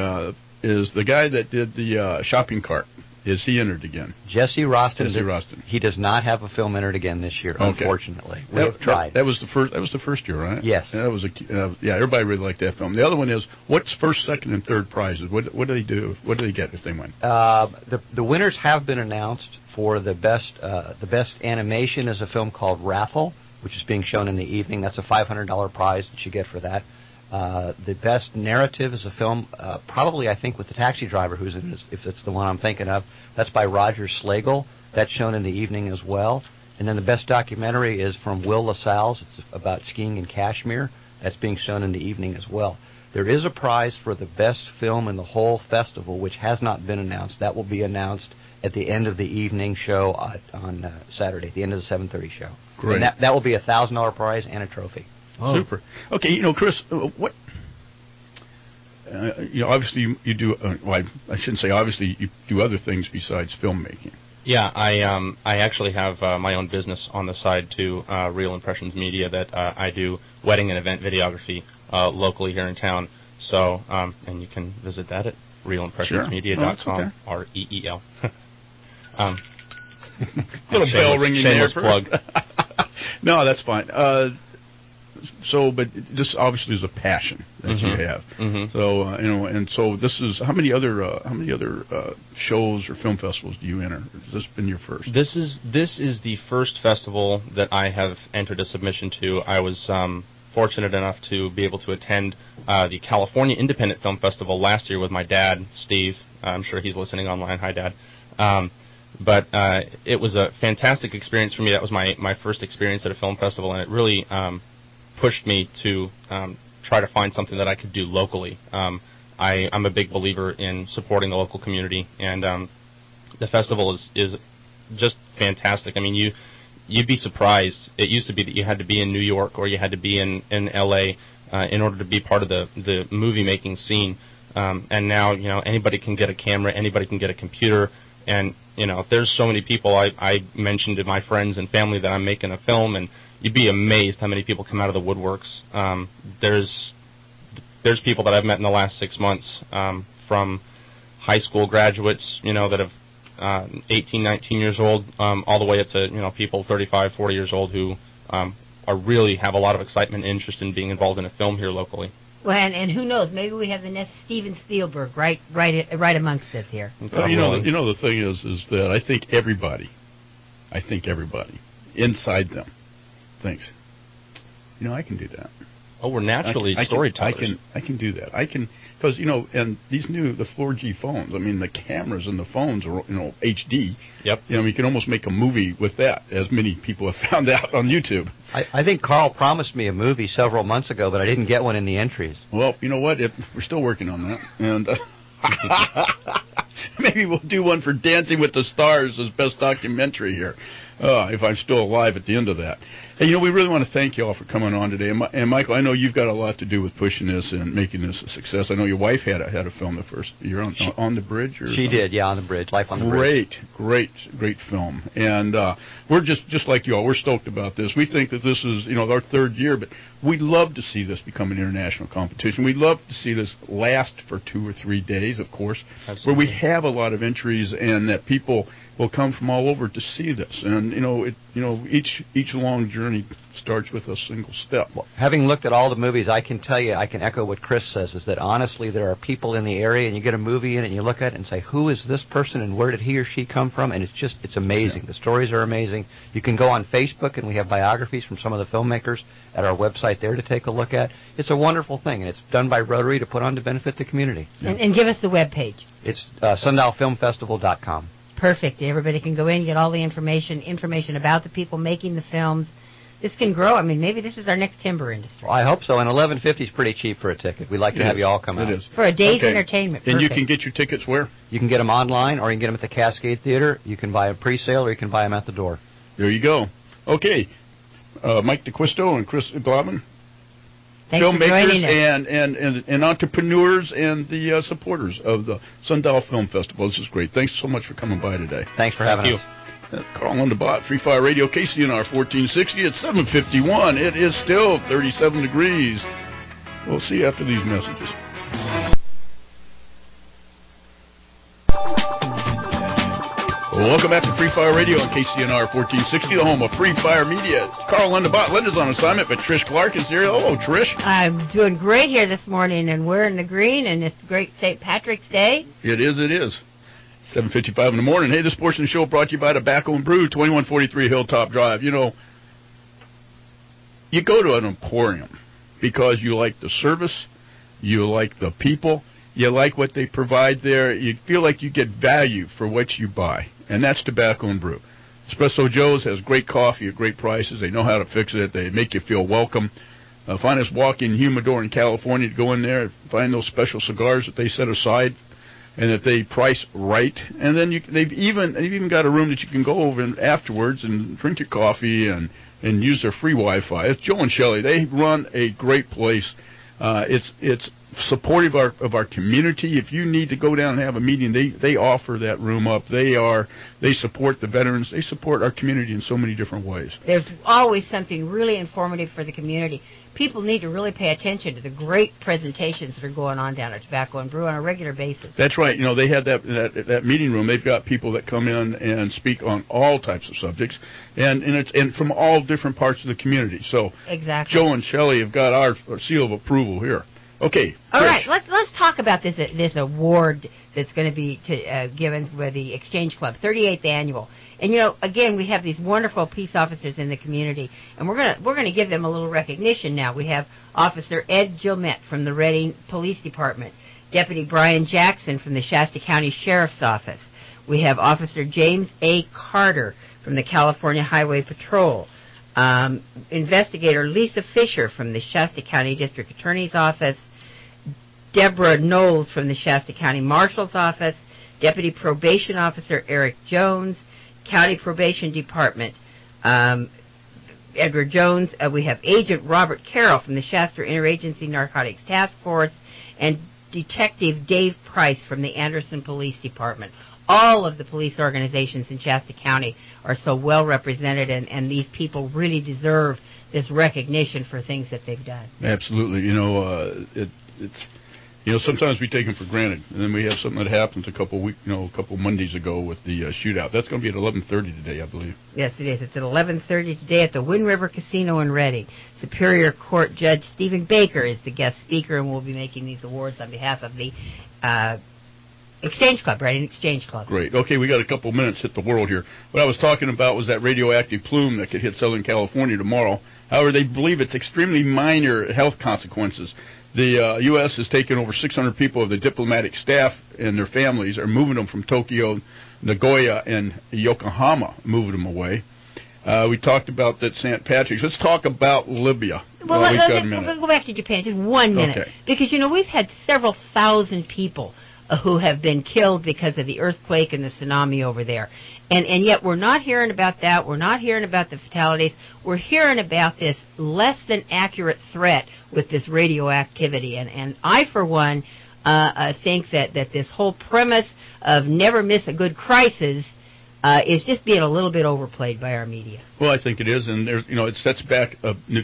is the guy that did the shopping cart? Is he entered again? Jesse Roston. He does not have a film entered again this year, unfortunately. We have tried. That was the first year, right? Yes. That was everybody really liked that film. The other one is what's first, second, and third prizes? What do they do? What do they get if they win? The winners have been announced. For the best animation is a film called Rathel, which is being shown in the evening. That's a $500 prize that you get for that. The best narrative is a film, probably I think with the taxi driver who's in this, if it's the one I'm thinking of. That's by Roger Slagle. That's shown in the evening as well. And then the best documentary is from Will LaSalle's. It's about skiing in Kashmir. That's being shown in the evening as well. There is a prize for the best film in the whole festival, which has not been announced. That will be announced at the end of the evening show on Saturday, at the end of the 7:30 show. Great. And that will be a $1,000 prize and a trophy. Oh. Super. Okay, Chris, what? Obviously you do. I shouldn't say obviously. You do other things besides filmmaking. Yeah, I actually have my own business on the side too, Real Impressions Media, that I do wedding and event videography locally here in town. So, and you can visit that at realimpressionsmedia.com. Sure. REEL. Little bell ringing shameless there. Plug. No, that's fine. but this obviously is a passion that you have. So and so this is how many other shows or film festivals do you enter? Has this been your first? This is the first festival that I have entered a submission to. I was fortunate enough to be able to attend the California Independent Film Festival last year with my dad, Steve. I'm sure he's listening online. Hi, Dad. But it was a fantastic experience for me. That was my first experience at a film festival, and it really pushed me to try to find something that I could do locally. I'm a big believer in supporting the local community, and the festival is just fantastic. I mean, you'd be surprised. It used to be that you had to be in New York or you had to be in L.A. In order to be part of the movie-making scene. And now, anybody can get a camera, anybody can get a computer, and, there's so many people. I mentioned to my friends and family that I'm making a film, and you'd be amazed how many people come out of the woodworks. There's people that I've met in the last 6 months, from high school graduates, that have 18, 19 years old, all the way up to, people 35, 40 years old who are really have a lot of excitement and interest in being involved in a film here locally. Well, and who knows? Maybe we have the next Steven Spielberg right amongst us here. Well, the thing is that I think everybody inside them thinks, I can do that. Oh, we're naturally storytellers. I can do that. I can, because and the 4G phones. I mean, the cameras in the phones are HD. Yep. You can almost make a movie with that, as many people have found out on YouTube. I think Carl promised me a movie several months ago, but I didn't get one in the entries. Well, you know what? We're still working on that, and maybe we'll do one for Dancing with the Stars as best documentary here, if I'm still alive at the end of that. And, we really want to thank you all for coming on today. And Michael, I know you've got a lot to do with pushing this and making this a success. I know your wife had a film the first year on the Bridge. Or she something? did, yeah, On the Bridge, Life on the Bridge. Great film. And we're just like you all. We're stoked about this. We think that this is, our third year, but we'd love to see this become an international competition. We'd love to see this last for 2 or 3 days, of course, Absolutely. where we have a lot of entries and that people will come from all over to see this. And, each long journey starts with a single step. Well, having looked at all the movies, I can tell you, I can echo what Chris says, is that honestly there are people in the area and you get a movie in it and you look at it and say, who is this person and where did he or she come from? And it's amazing. Yeah. The stories are amazing. You can go on Facebook and we have biographies from some of the filmmakers at our website there to take a look at. It's a wonderful thing, and it's done by Rotary to put on to benefit the community. Yeah. And give us the webpage. It's sundialfilmfestival.com. Perfect. Everybody can go in, get all the information about the people making the films. This can grow. I mean, maybe this is our next timber industry. Well, I hope so. And $11.50 is pretty cheap for a ticket. We'd like to have you all come out. It is. For a day's entertainment. And Perfect. you can get your tickets where? You can get them online, or you can get them at the Cascade Theater. You can buy a pre-sale, or you can buy them at the door. There you go. Okay. Mike DeQuisto and Chris Glaubman. Thanks filmmakers and entrepreneurs and the supporters of the Sundial Film Festival. This is great. Thanks so much for coming by today. Thanks for having us. Carl Underbot, Free Fire Radio, KCNR 1460 at 7:51. It is still 37 degrees. We'll see you after these messages. Welcome back to Free Fire Radio on KCNR 1460, the home of Free Fire Media. It's Carl Underbot. Linda's on assignment, but Trish Clark is here. Hello, Trish. I'm doing great here this morning, and we're in the green, and it's great St. Patrick's Day. It is. 7:55 in the morning. Hey, this portion of the show brought to you by Tobacco and Brew, 2143 Hilltop Drive. You go to an emporium because you like the service, you like the people, you like what they provide there, you feel like you get value for what you buy, and that's Tobacco and Brew. Espresso Joe's has great coffee at great prices. They know how to fix it. They make you feel welcome. Finest walk-in humidor in California. To go in there, find those special cigars that they set aside and that they price right. And then they've even got a room that you can go over afterwards and drink your coffee and use their free Wi-Fi. It's Joe and Shelley. They run a great place. It's supportive of our community. If you need to go down and have a meeting, they offer that room up. They support the veterans. They support our community in so many different ways. There's always something really informative for the community. People need to really pay attention to the great presentations that are going on down at Tobacco and Brew on a regular basis. That's right. You know, they had that meeting room. They've got people that come in and speak on all types of subjects, and from all different parts of the community. So exactly. Joe and Shelley have got our seal of approval here. Okay. All right. Let's talk about this award that's going to be given for the Exchange Club 38th annual. And again, we have these wonderful peace officers in the community, and we're going to give them a little recognition now. We have Officer Ed Gilmette from the Reading Police Department, Deputy Brian Jackson from the Shasta County Sheriff's Office. We have Officer James A. Carter from the California Highway Patrol. Investigator Lisa Fisher from the Shasta County District Attorney's Office. Deborah Knowles from the Shasta County Marshal's Office, Deputy Probation Officer Eric Jones, County Probation Department, Edward Jones. We have Agent Robert Carroll from the Shasta Interagency Narcotics Task Force, and Detective Dave Price from the Anderson Police Department. All of the police organizations in Shasta County are so well represented, and these people really deserve this recognition for things that they've done. Absolutely. It's sometimes we take them for granted, and then we have something that happened a couple Mondays ago with the shootout. That's going to be at 11:30 today, I believe. Yes, it is. It's at 11:30 today at the Wind River Casino in Reading. Superior Court Judge Stephen Baker is the guest speaker, and we'll be making these awards on behalf of the Exchange Club, Reading Exchange Club. Great. Okay, we got a couple minutes hit the world here. What I was talking about was that radioactive plume that could hit Southern California tomorrow. However, they believe it's extremely minor health consequences. The U.S. has taken over 600 people of the diplomatic staff and their families, are moving them from Tokyo, Nagoya, and Yokohama, moving them away. We talked about that St. Patrick's. Let's talk about Libya. Well, let's go back to Japan just 1 minute. Okay. Because, we've had several thousand people who have been killed because of the earthquake and the tsunami over there. And yet we're not hearing about that. We're not hearing about the fatalities. We're hearing about this less than accurate threat with this radioactivity. And I, for one, think that this whole premise of never miss a good crisis is just being a little bit overplayed by our media. Well, I think it is. And there's, it sets back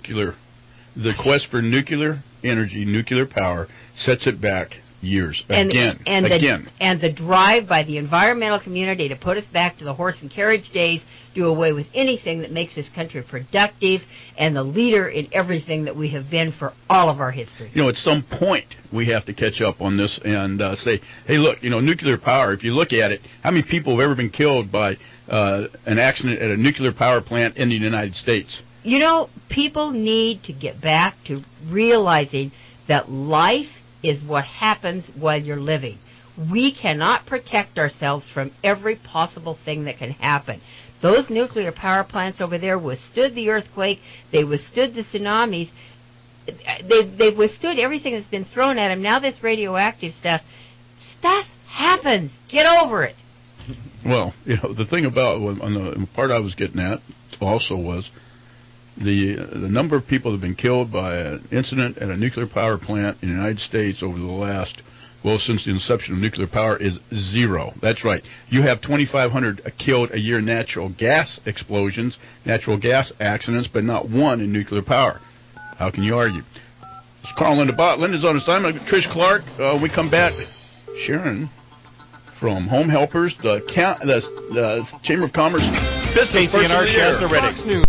the quest for nuclear energy, nuclear power, sets it back years again. And the drive by the environmental community to put us back to the horse and carriage days, do away with anything that makes this country productive, and the leader in everything that we have been for all of our history. At some point we have to catch up on this and say, hey, look, nuclear power, if you look at it, how many people have ever been killed by an accident at a nuclear power plant in the United States? People need to get back to realizing that life is what happens while you're living. We cannot protect ourselves from every possible thing that can happen. Those nuclear power plants over there withstood the earthquake. They withstood the tsunamis. They've withstood everything that's been thrown at them. Now this radioactive stuff happens. Get over it. Well, the thing about on the part I was getting at also was the number of people that have been killed by an incident at a nuclear power plant in the United States over the last, since the inception of nuclear power is 0. That's right. You have 2,500 killed a year in natural gas explosions, natural gas accidents, but not one in nuclear power. How can you argue? It's Carl Linda Bott. Linda's on assignment. Trish Clark. We come back. Sharon from Home Helpers, the Chamber of Commerce Business Person of the Year. Fox News.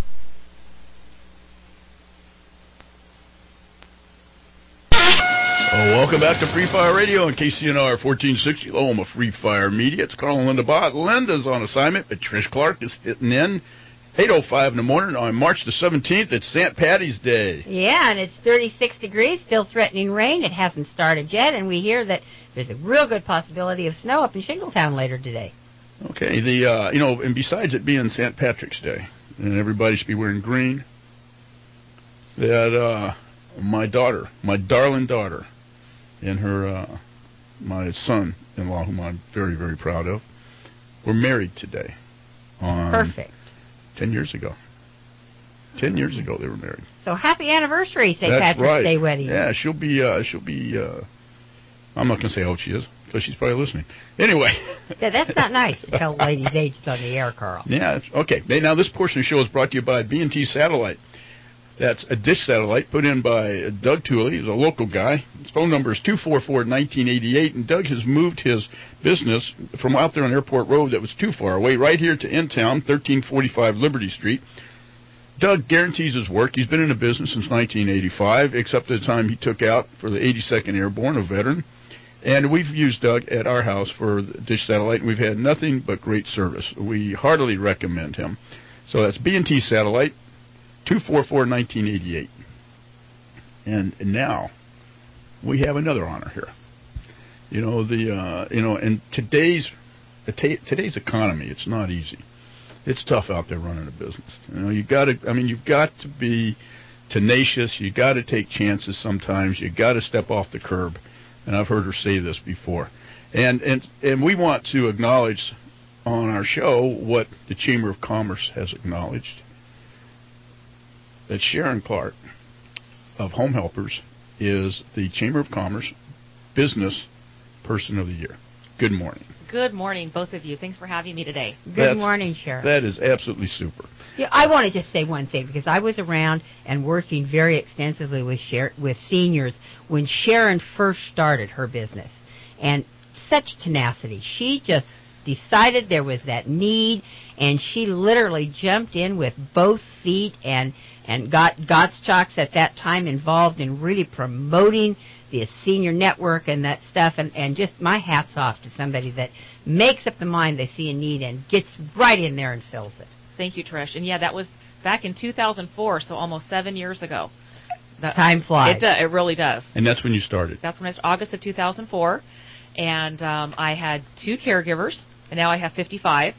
Welcome back to Free Fire Radio on KCNR 1460, home of Free Fire Media. It's Carl and Linda Bott. Linda's on assignment, but Trish Clark is hitting in 8:05 in the morning on March the 17th. It's St. Patty's Day. Yeah, and it's 36 degrees, still threatening rain. It hasn't started yet, and we hear that there's a real good possibility of snow up in Shingletown later today. Okay, and besides it being St. Patrick's Day, and everybody should be wearing green, that my darling daughter, and my son-in-law, whom I'm very, very proud of, were married today. Perfect. 10 years ago. 10 years ago they were married. So happy anniversary, St. That's Patrick's right. Day wedding. Yeah, she'll be. I'm not going to say how old she is because she's probably listening. Anyway. That's not nice to tell ladies' ages on the air, Carl. Yeah. Okay. Now this portion of the show is brought to you by B&T Satellite. That's a dish satellite put in by Doug Tooley. He's a local guy. His phone number is 244-1988, and Doug has moved his business from out there on Airport Road that was too far away right here to in-town, 1345 Liberty Street. Doug guarantees his work. He's been in the business since 1985, except the time he took out for the 82nd Airborne, a veteran. And we've used Doug at our house for the dish satellite, and we've had nothing but great service. We heartily recommend him. So that's B&T Satellite, 244-1988. And now we have another honor here. In today's economy, it's not easy. It's tough out there running a business. You've got to be tenacious. You got to take chances sometimes. You got to step off the curb. And I've heard her say this before. And we want to acknowledge on our show what the Chamber of Commerce has acknowledged, that Sharon Clark of Home Helpers is the Chamber of Commerce Business Person of the Year. Good morning. Good morning, both of you. Thanks for having me today. Good morning, Sharon. That is absolutely super. Yeah, I want to just say one thing, because I was around and working very extensively with seniors when Sharon first started her business. And such tenacity. She just decided there was that need, and she literally jumped in with both feet and got Gottschalks at that time involved in really promoting the senior network and that stuff, and just my hat's off to somebody that makes up the mind they see a need and gets right in there and fills it. Thank you, Trish. And yeah, that was back in 2004, so almost 7 years ago. Time flies. It really does. And that's when you started. That's when I started, August of 2004, and I had 2 caregivers, and now I have 55.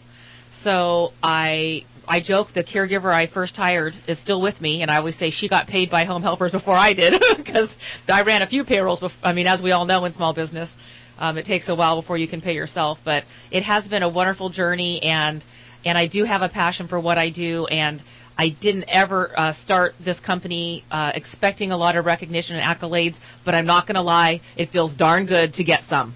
So I joke the caregiver I first hired is still with me, and I always say she got paid by Home Helpers before I did, because I ran a few payrolls. As we all know in small business, it takes a while before you can pay yourself. But it has been a wonderful journey, and I do have a passion for what I do, and I didn't ever start this company expecting a lot of recognition and accolades, but I'm not going to lie, it feels darn good to get some.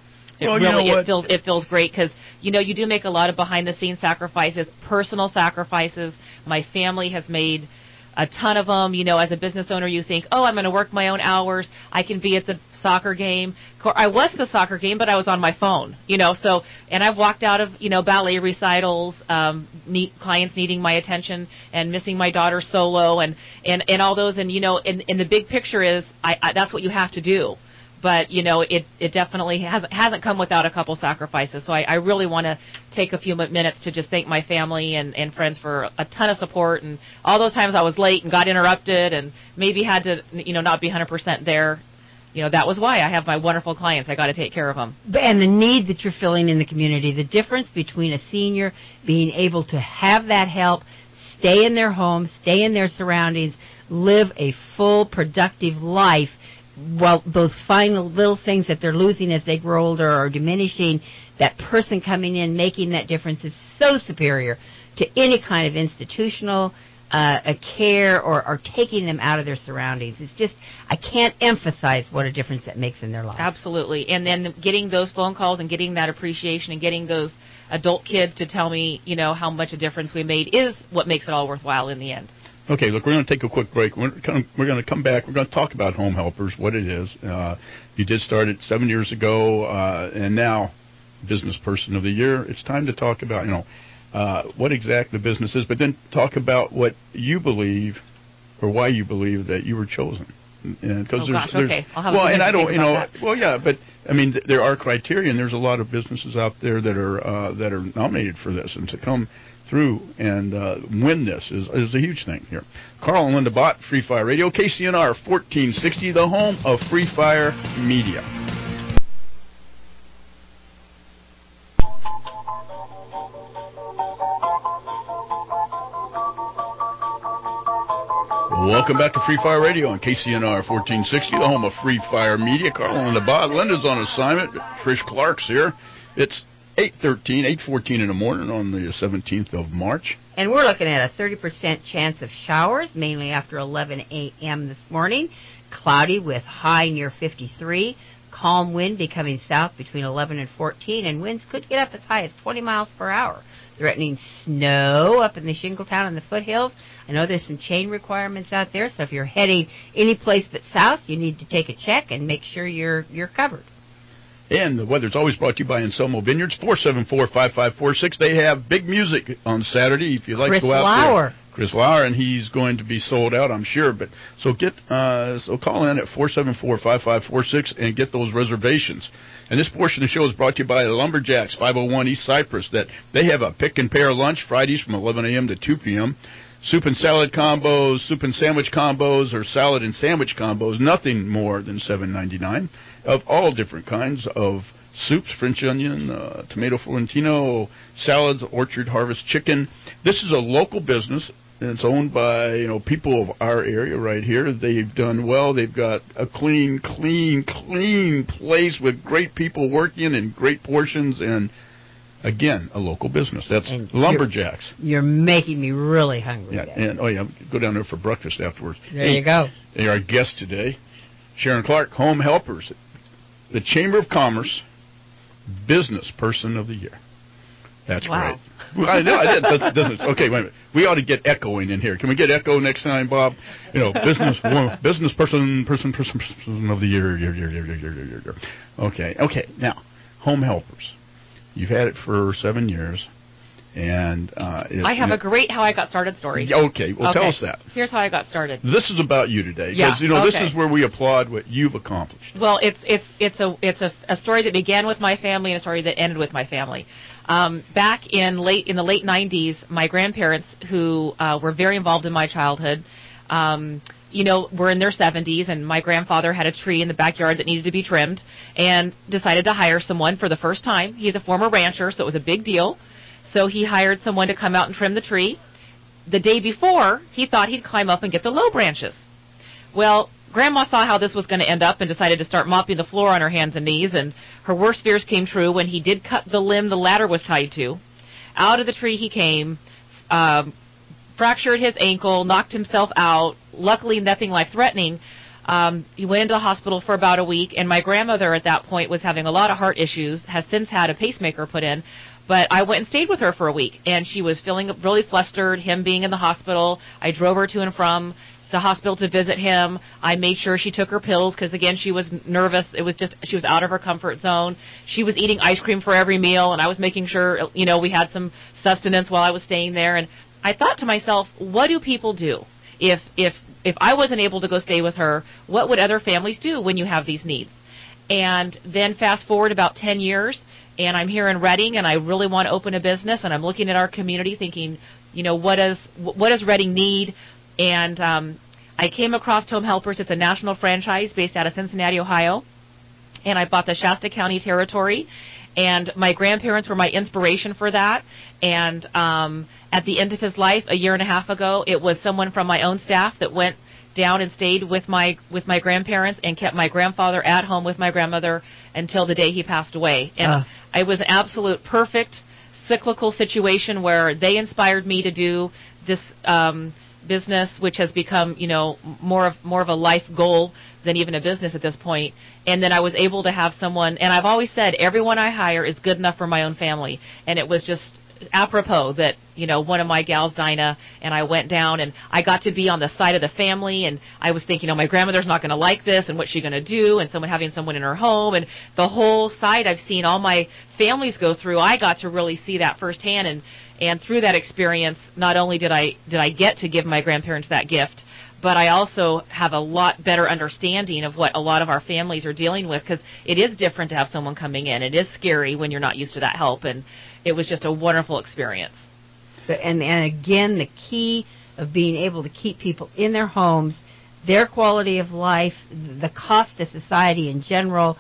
It feels great because, you do make a lot of behind-the-scenes sacrifices, personal sacrifices. My family has made a ton of them. As a business owner, you think, I'm going to work my own hours. I can be at the soccer game. I was at the soccer game, but I was on my phone, and I've walked out of, ballet recitals, clients needing my attention and missing my daughter's solo and all those. And, and the big picture is that's what you have to do. But, it definitely hasn't come without a couple sacrifices. So I really want to take a few minutes to just thank my family and friends for a ton of support. And all those times I was late and got interrupted and maybe had to, not be 100% there. That was why I have my wonderful clients. I got to take care of them. And the need that you're filling in the community, the difference between a senior being able to have that help, stay in their home, stay in their surroundings, live a full, productive life, while both find the little things that they're losing as they grow older or diminishing, that person coming in making that difference is so superior to any kind of institutional care or taking them out of their surroundings. It's just, I can't emphasize what a difference that makes in their life. Absolutely. And then getting those phone calls and getting that appreciation and getting those adult kids to tell me, how much a difference we made is what makes it all worthwhile in the end. Okay, look, we're going to take a quick break. We're going to come back. We're going to talk about Home Helpers, what it is. You did start it 7 years ago, and now Business Person of the Year. It's time to talk about, what exactly the business is, but then talk about what you believe or why you believe that you were chosen. Okay. I'll have a that. Well, yeah, but there are criteria, and there's a lot of businesses out there that are nominated for this, and to come through and win this is a huge thing here. Carl and Linda Bott, Free Fire Radio, KCNR 1460, the home of Free Fire Media. Welcome back to Free Fire Radio on KCNR 1460, the home of Free Fire Media. Carl and Linda Bott. Linda's on assignment. Trish Clark's here. It's 8:14 in the morning on the 17th of March. And we're looking at a 30% chance of showers, mainly after 11 a.m. this morning. Cloudy with high near 53. Calm wind becoming south between 11 and 14, and winds could get up as high as 20 miles per hour. Threatening snow up in the Shingletown and the foothills. I know there's some chain requirements out there, so if you're heading any place but south, you need to take a check and make sure you're covered. And the weather's always brought to you by Anselmo Vineyards, 474-5546. They have big music on Saturday if you like to go out there. Chris Lauer, and he's going to be sold out, I'm sure. But so call in at 474-5546 and get those reservations. And this portion of the show is brought to you by Lumberjacks, 501 East Cypress. That they have a pick and pair lunch Fridays from 11 a.m. to 2 p.m. Soup and salad combos, soup and sandwich combos, or salad and sandwich combos. Nothing more than $7.99 of all different kinds of soups, French onion, tomato Florentino, salads, Orchard Harvest chicken. This is a local business, and it's owned by people of our area right here. They've done well. They've got a clean place with great people working and great portions, and again, a local business. That's Lumberjacks. You're making me really hungry. Yeah, and go down there for breakfast afterwards. There you go. And our guest today, Sharon Clark, Home Helpers, the Chamber of Commerce Business Person of the Year. That's wow. Great. I know. I did. That's, okay, wait a minute. We ought to get echoing in here. Can we get echo next time, Bob? Business person of the year. Okay. Now, Home Helpers. You've had it for 7 years, and I have a great how I got started story. Okay, well, tell us that. Here's how I got started. This is about you today, because this is where we applaud what you've accomplished. Well, it's a story that began with my family and a story that ended with my family. Back in the late 90s, my grandparents, who were very involved in my childhood, were in their 70s, and my grandfather had a tree in the backyard that needed to be trimmed and decided to hire someone for the first time. He's a former rancher, so it was a big deal. So he hired someone to come out and trim the tree. The day before, he thought he'd climb up and get the low branches. Well, Grandma saw how this was going to end up and decided to start mopping the floor on her hands and knees, and her worst fears came true when he did cut the limb the ladder was tied to. Out of the tree he came, fractured his ankle, knocked himself out. Luckily, nothing life-threatening. He went into the hospital for about a week, and my grandmother at that point was having a lot of heart issues, has since had a pacemaker put in. But I went and stayed with her for a week, and she was feeling really flustered, him being in the hospital. I drove her to and from the hospital to visit him. I made sure she took her pills because, again, she was nervous. It was just she was out of her comfort zone. She was eating ice cream for every meal, and I was making sure, we had some sustenance while I was staying there. And I thought to myself, what do people do? If I wasn't able to go stay with her, what would other families do when you have these needs? And then fast forward about 10 years, and I'm here in Reading, and I really want to open a business, and I'm looking at our community thinking, what does Reading need? And I came across Home Helpers. It's a national franchise based out of Cincinnati, Ohio, and I bought the Shasta County territory. And my grandparents were my inspiration for that. And at the end of his life, a year and a half ago, it was someone from my own staff that went down and stayed with my grandparents and kept my grandfather at home with my grandmother until the day he passed away. And it was an absolute perfect cyclical situation where they inspired me to do this business, which has become, more of a life goal than even a business at this point. And then I was able to have someone, and I've always said everyone I hire is good enough for my own family. And it was just apropos that, one of my gals, Dinah, and I went down, and I got to be on the side of the family, and I was thinking, my grandmother's not going to like this, and what's she going to do, and having someone in her home, and the whole side I've seen all my families go through, I got to really see that firsthand, and through that experience, not only did I get to give my grandparents that gift, but I also have a lot better understanding of what a lot of our families are dealing with, because it is different to have someone coming in. It is scary when you're not used to that help, and it was just a wonderful experience. And again, the key of being able to keep people in their homes, their quality of life, the cost to society in general,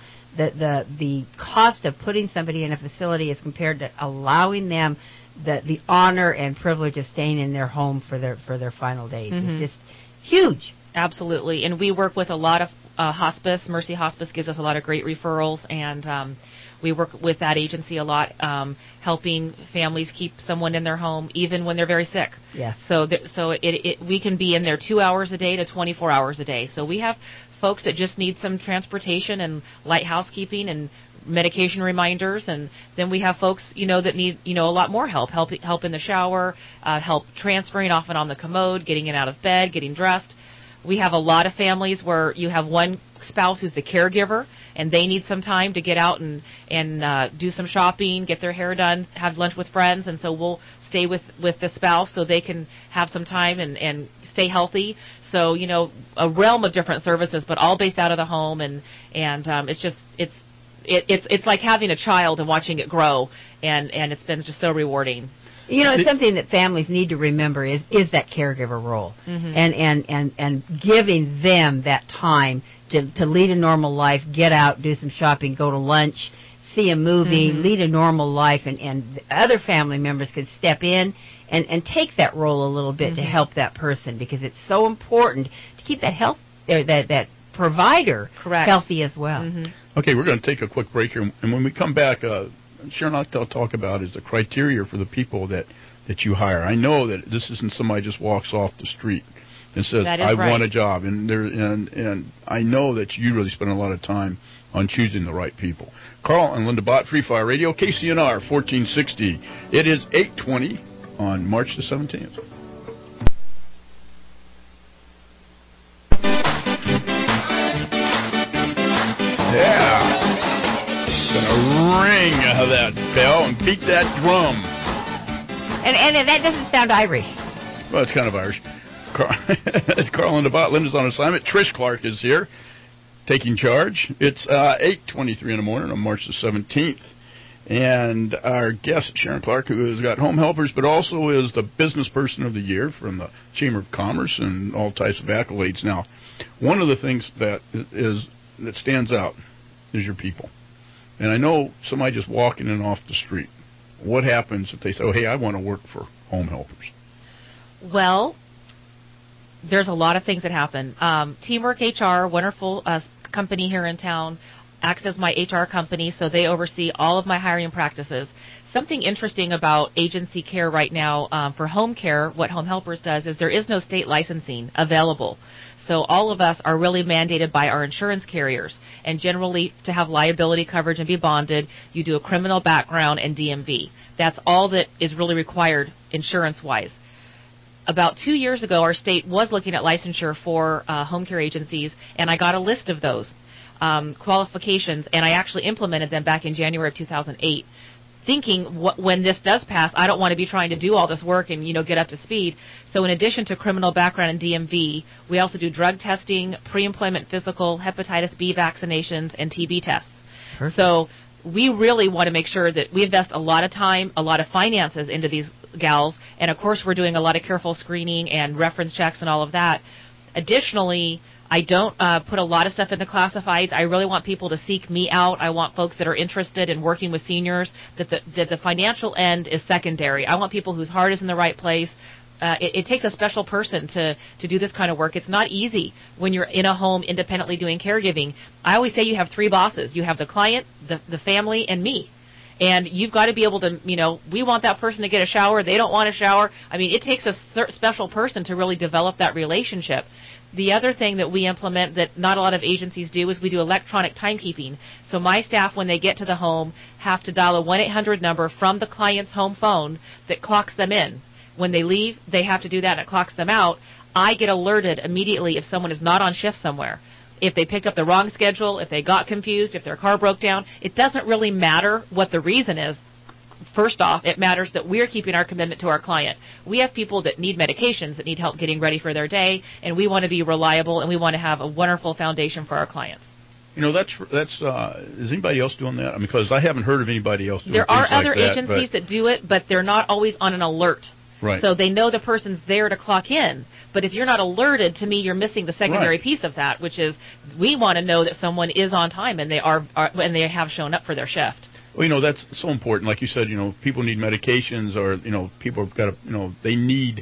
the cost of putting somebody in a facility as compared to allowing them the honor and privilege of staying in their home for their final days. Mm-hmm. It's just huge. Absolutely. And we work with a lot of hospice. Mercy Hospice gives us a lot of great referrals, and We work with that agency a lot, helping families keep someone in their home even when they're very sick. Yes. So we can be in there 2 hours a day to 24 hours a day. So we have folks that just need some transportation and light housekeeping and medication reminders, and then we have folks, that need, a lot more help in the shower, help transferring off and on the commode, getting in out of bed, getting dressed. We have a lot of families where you have one spouse who's the caregiver, and they need some time to get out and do some shopping, get their hair done, have lunch with friends, and so we'll stay with the spouse so they can have some time and stay healthy. So, a realm of different services, but all based out of the home, and it's like having a child and watching it grow, and it's been just so rewarding. It's something that families need to remember is that caregiver role, and giving them that time to lead a normal life, get out, do some shopping, go to lunch, see a movie, lead a normal life, and other family members can step in and take that role a little bit to help that person, because it's so important to keep that health that provider healthy as well. Okay, we're going to take a quick break here, and when we come back, Sharon, I'll talk about is the criteria for the people that you hire. I know that this isn't somebody just walks off the street and says, I want a job, and I know that you really spend a lot of time on choosing the right people. Carl and Linda Bott, Free Fire Radio, KCNR 1460. It is 8:20 on March the 17th. Yeah. Gonna ring that bell and beat that drum. And that doesn't sound Irish. Well, it's kind of Irish. It's Carl and DeBott. Linda's on assignment. Trish Clark is here, taking charge. It's 8:23 in the morning on March the 17th. And our guest, Sharon Clark, who has got home helpers, but also is the business person of the year from the Chamber of Commerce and all types of accolades. Now, one of the things that stands out is your people. And I know somebody just walking in off the street. What happens if they say, hey, I want to work for Home Helpers? Well, there's a lot of things that happen. Teamwork HR, wonderful company here in town, acts as my HR company, so they oversee all of my hiring practices. Something interesting about agency care right now for home care, what Home Helpers does is there is no state licensing available. So all of us are really mandated by our insurance carriers. And generally, to have liability coverage and be bonded, you do a criminal background and DMV. That's all that is really required insurance-wise. About 2 years ago, our state was looking at licensure for home care agencies, and I got a list of those qualifications, and I actually implemented them back in January of 2008. Thinking when this does pass, I don't want to be trying to do all this work and get up to speed. So in addition to criminal background and DMV, we also do drug testing, pre-employment physical, hepatitis B vaccinations, and TB tests. Perfect. So we really want to make sure that we invest a lot of time, a lot of finances into these gals, and of course we're doing a lot of careful screening and reference checks and all of that. Additionally, I don't put a lot of stuff in the classifieds. I really want people to seek me out. I want folks that are interested in working with seniors, that the financial end is secondary. I want people whose heart is in the right place. It takes a special person to do this kind of work. It's not easy when you're in a home independently doing caregiving. I always say you have three bosses. You have the client, the family, and me. And you've got to be able to, we want that person to get a shower. They don't want a shower. I mean, it takes a special person to really develop that relationship. The other thing that we implement that not a lot of agencies do is we do electronic timekeeping. So my staff, when they get to the home, have to dial a 1-800 number from the client's home phone that clocks them in. When they leave, they have to do that and it clocks them out. I get alerted immediately if someone is not on shift somewhere. If they picked up the wrong schedule, if they got confused, if their car broke down, it doesn't really matter what the reason is. First off, it matters that we're keeping our commitment to our client. We have people that need medications, that need help getting ready for their day, and we want to be reliable, and we want to have a wonderful foundation for our clients. That's is anybody else doing that? Because I haven't heard of anybody else doing There are things other like agencies that do it, but they're not always on an alert. Right. So they know the person's there to clock in. But if you're not alerted, to me, you're missing the secondary piece of that, which is we want to know that someone is on time and they are and they have shown up for their shift. Well, that's so important. Like you said, people need medications, or people have got to, they need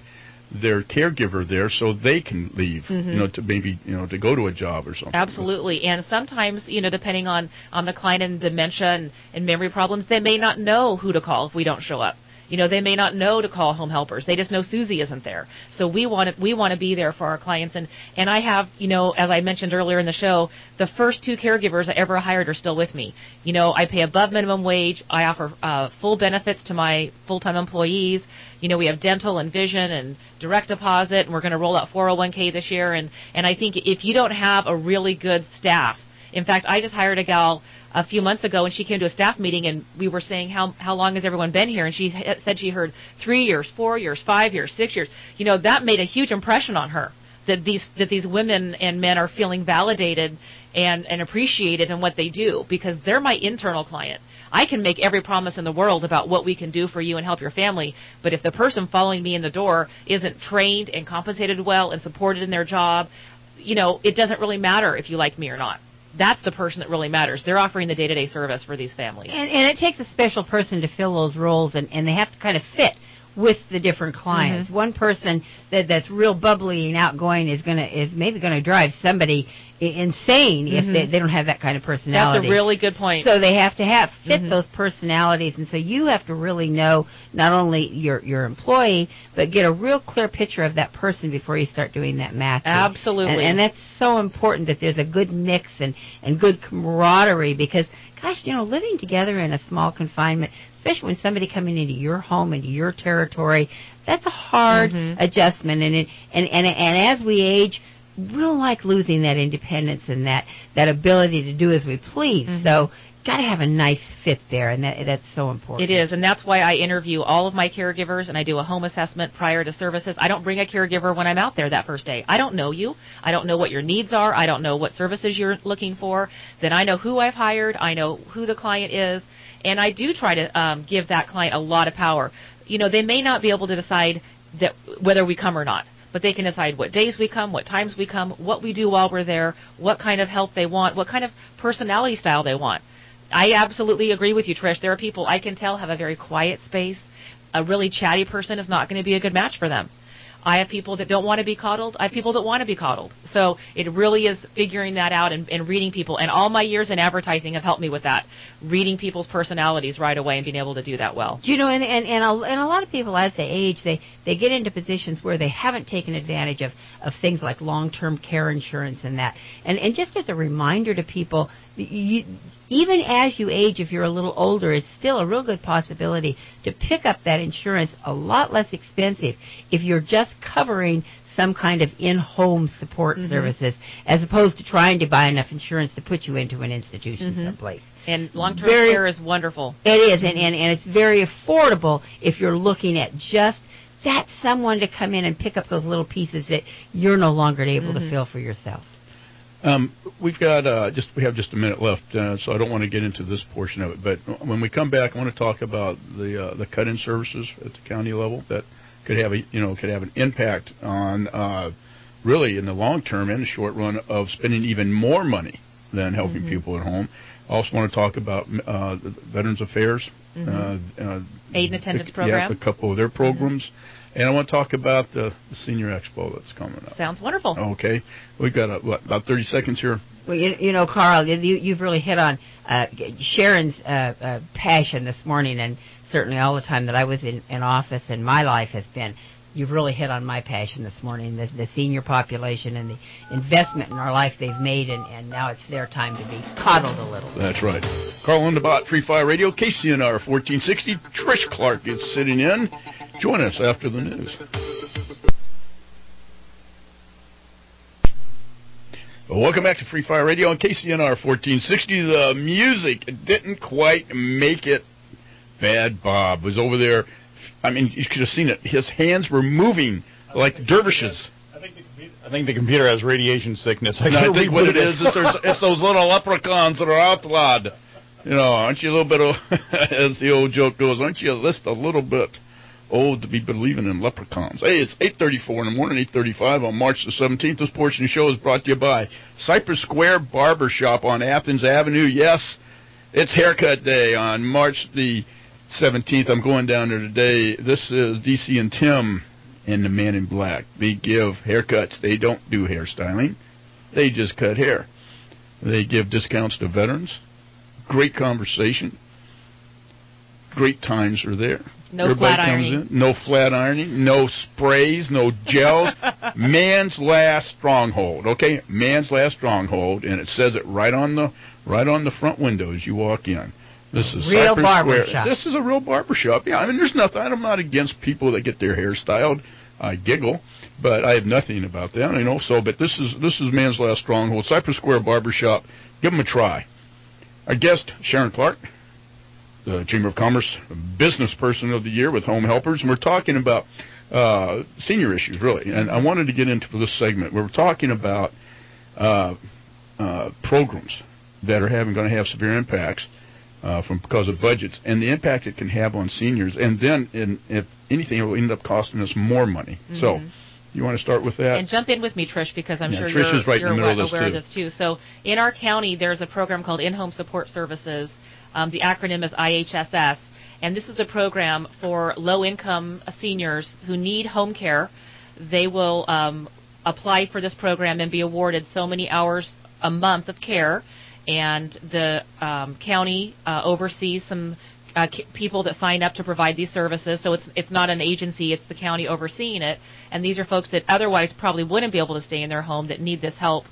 their caregiver there so they can leave, to maybe, to go to a job or something. Absolutely. And sometimes, depending on the client and dementia and memory problems, they may not know who to call if we don't show up. They may not know to call home helpers. They just know Susie isn't there. So we want to be there for our clients. And I have, as I mentioned earlier in the show, the first 2 caregivers I ever hired are still with me. I pay above minimum wage. I offer full benefits to my full-time employees. We have dental and vision and direct deposit, and we're going to roll out 401k this year. And I think if you don't have a really good staff, in fact, I just hired a gal a few months ago, and she came to a staff meeting, and we were saying, how long has everyone been here? And she said she heard 3 years, 4 years, 5 years, 6 years. That made a huge impression on her, that these women and men are feeling validated and appreciated in what they do, because they're my internal client. I can make every promise in the world about what we can do for you and help your family, but if the person following me in the door isn't trained and compensated well and supported in their job, it doesn't really matter if you like me or not. That's the person that really matters. They're offering the day-to-day service for these families. And it takes a special person to fill those roles, and they have to kind of fit with the different clients. One person that's real bubbly and outgoing is maybe going to drive somebody insane if they don't have that kind of personality. That's a really good point. So they have to fit those personalities, and so you have to really know not only your employee, but get a real clear picture of that person before you start doing that matching. Absolutely. And that's so important, that there's a good mix and good camaraderie, because gosh, living together in a small confinement, especially when somebody coming into your home, into your territory, that's a hard adjustment. And as we age, we don't like losing that independence and that ability to do as we please. So got to have a nice fit there, and that's so important. It is, and that's why I interview all of my caregivers, and I do a home assessment prior to services. I don't bring a caregiver when I'm out there that first day. I don't know you. I don't know what your needs are. I don't know what services you're looking for. Then I know who I've hired. I know who the client is, and I do try to give that client a lot of power. They may not be able to decide that whether we come or not, but they can decide what days we come, what times we come, what we do while we're there, what kind of help they want, what kind of personality style they want. I absolutely agree with you, Trish. There are people I can tell have a very quiet space. A really chatty person is not going to be a good match for them. I have people that don't want to be coddled. I have people that want to be coddled. So it really is figuring that out and reading people. And all my years in advertising have helped me with that, reading people's personalities right away and being able to do that well. And a lot of people, as they age, they get into positions where they haven't taken advantage of things like long-term care insurance and that. And just as a reminder to people, even as you age, if you're a little older, it's still a real good possibility to pick up that insurance a lot less expensive if you're just covering some kind of in-home support services, as opposed to trying to buy enough insurance to put you into an institution someplace. And long-term care is wonderful. It is, and it's very affordable if you're looking at just that someone to come in and pick up those little pieces that you're no longer able to fill for yourself. We have just a minute left, so I don't want to get into this portion of it. But when we come back, I want to talk about the cut-in services at the county level that could have an impact on really in the long term and the short run of spending even more money than helping people at home. I also want to talk about the Veterans Affairs Aid and Attendance Program. A couple of their programs. And I want to talk about the Senior Expo that's coming up. Sounds wonderful. Okay. We've got, about 30 seconds here? Well, Carl, you've really hit on Sharon's passion this morning, and certainly all the time that I was in office and my life has been. You've really hit on my passion this morning, the senior population and the investment in our life they've made, and now it's their time to be coddled a little. That's right. Carl Underbot, Free Fire Radio, KCNR 1460. Trish Clark is sitting in. Join us after the news. Well, welcome back to Free Fire Radio on KCNR 1460. The music didn't quite make it. Bad Bob was over there. I mean, you could have seen it. His hands were moving like dervishes. I think the computer has radiation sickness. I think what it is it's those little leprechauns that are outlawed. Aren't you a little bit, as the old joke goes, aren't you just a little bit old to be believing in leprechauns? Hey, it's 8:34 in the morning, 8:35 on March the 17th. This portion of the show is brought to you by Cypress Square Barber Shop on Athens Avenue. Yes, it's haircut day on March the 17th. I'm going down there today. This is DC and Tim and the Man in Black. They give haircuts. They don't do hairstyling. They just cut hair. They give discounts to veterans. Great conversation. Great times are there. No Everybody flat comes ironing. in. No flat ironing. No sprays. No gels. Man's Last Stronghold. Okay, Man's Last Stronghold, and it says it right on the front window as you walk in. This is real Cypress barber Square. shop. This is a real barber shop. Yeah, I mean, there's nothing. I'm not against people that get their hair styled. I giggle, but I have nothing about that. You know. So, but this is Man's Last Stronghold, Cypress Square Barber Shop. Give them a try. Our guest, Sharon Clark, the Chamber of Commerce Business Person of the Year with Home Helpers, and we're talking about senior issues, really. And I wanted to get into this segment. We're talking about programs that are going to have severe impacts because of budgets and the impact it can have on seniors. And then, if anything, it will end up costing us more money. Mm-hmm. So, you want to start with that? And jump in with me, Trish, because I'm sure Trish is right you're in the middle aware of this too. So, in our county, there's a program called In-Home Support Services. The acronym is IHSS, and this is a program for low-income seniors who need home care. They will apply for this program and be awarded so many hours a month of care, and the county oversees some people that sign up to provide these services. So it's not an agency, it's the county overseeing it, and these are folks that otherwise probably wouldn't be able to stay in their home that need this help,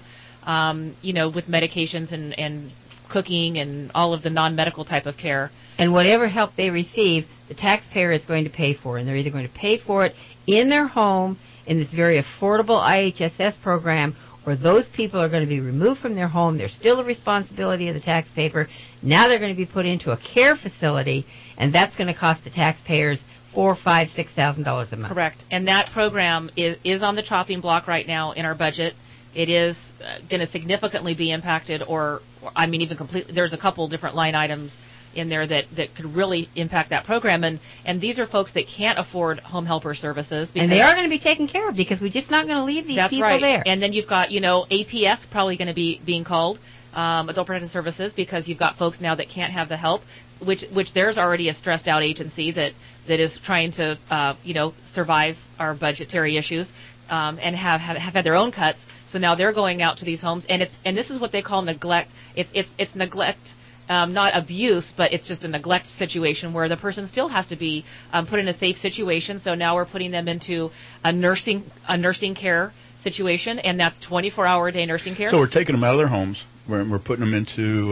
with medications and cooking and all of the non-medical type of care. And whatever help they receive, the taxpayer is going to pay for, and they're either going to pay for it in their home in this very affordable IHSS program, or those people are going to be removed from their home. They're still a responsibility of the taxpayer. Now they're going to be put into a care facility, and that's going to cost the taxpayers $4,000, $5,000, $6,000 a month. Correct. And that program is on the chopping block right now in our budget. It is going to significantly be impacted, even completely. There's a couple different line items in there that could really impact that program. And these are folks that can't afford home helper services. And they are going to be taken care of because we're just not going to leave these people there. And then you've got, APS probably going to be being called, Adult Protective Services, because you've got folks now that can't have the help, which there's already a stressed out agency that is trying to, survive our budgetary issues and have had their own cuts. So now they're going out to these homes, and this is what they call neglect. It's neglect, not abuse, but it's just a neglect situation where the person still has to be put in a safe situation. So now we're putting them into a nursing care situation, and that's 24-hour-a-day nursing care. So we're taking them out of their homes. We're putting them into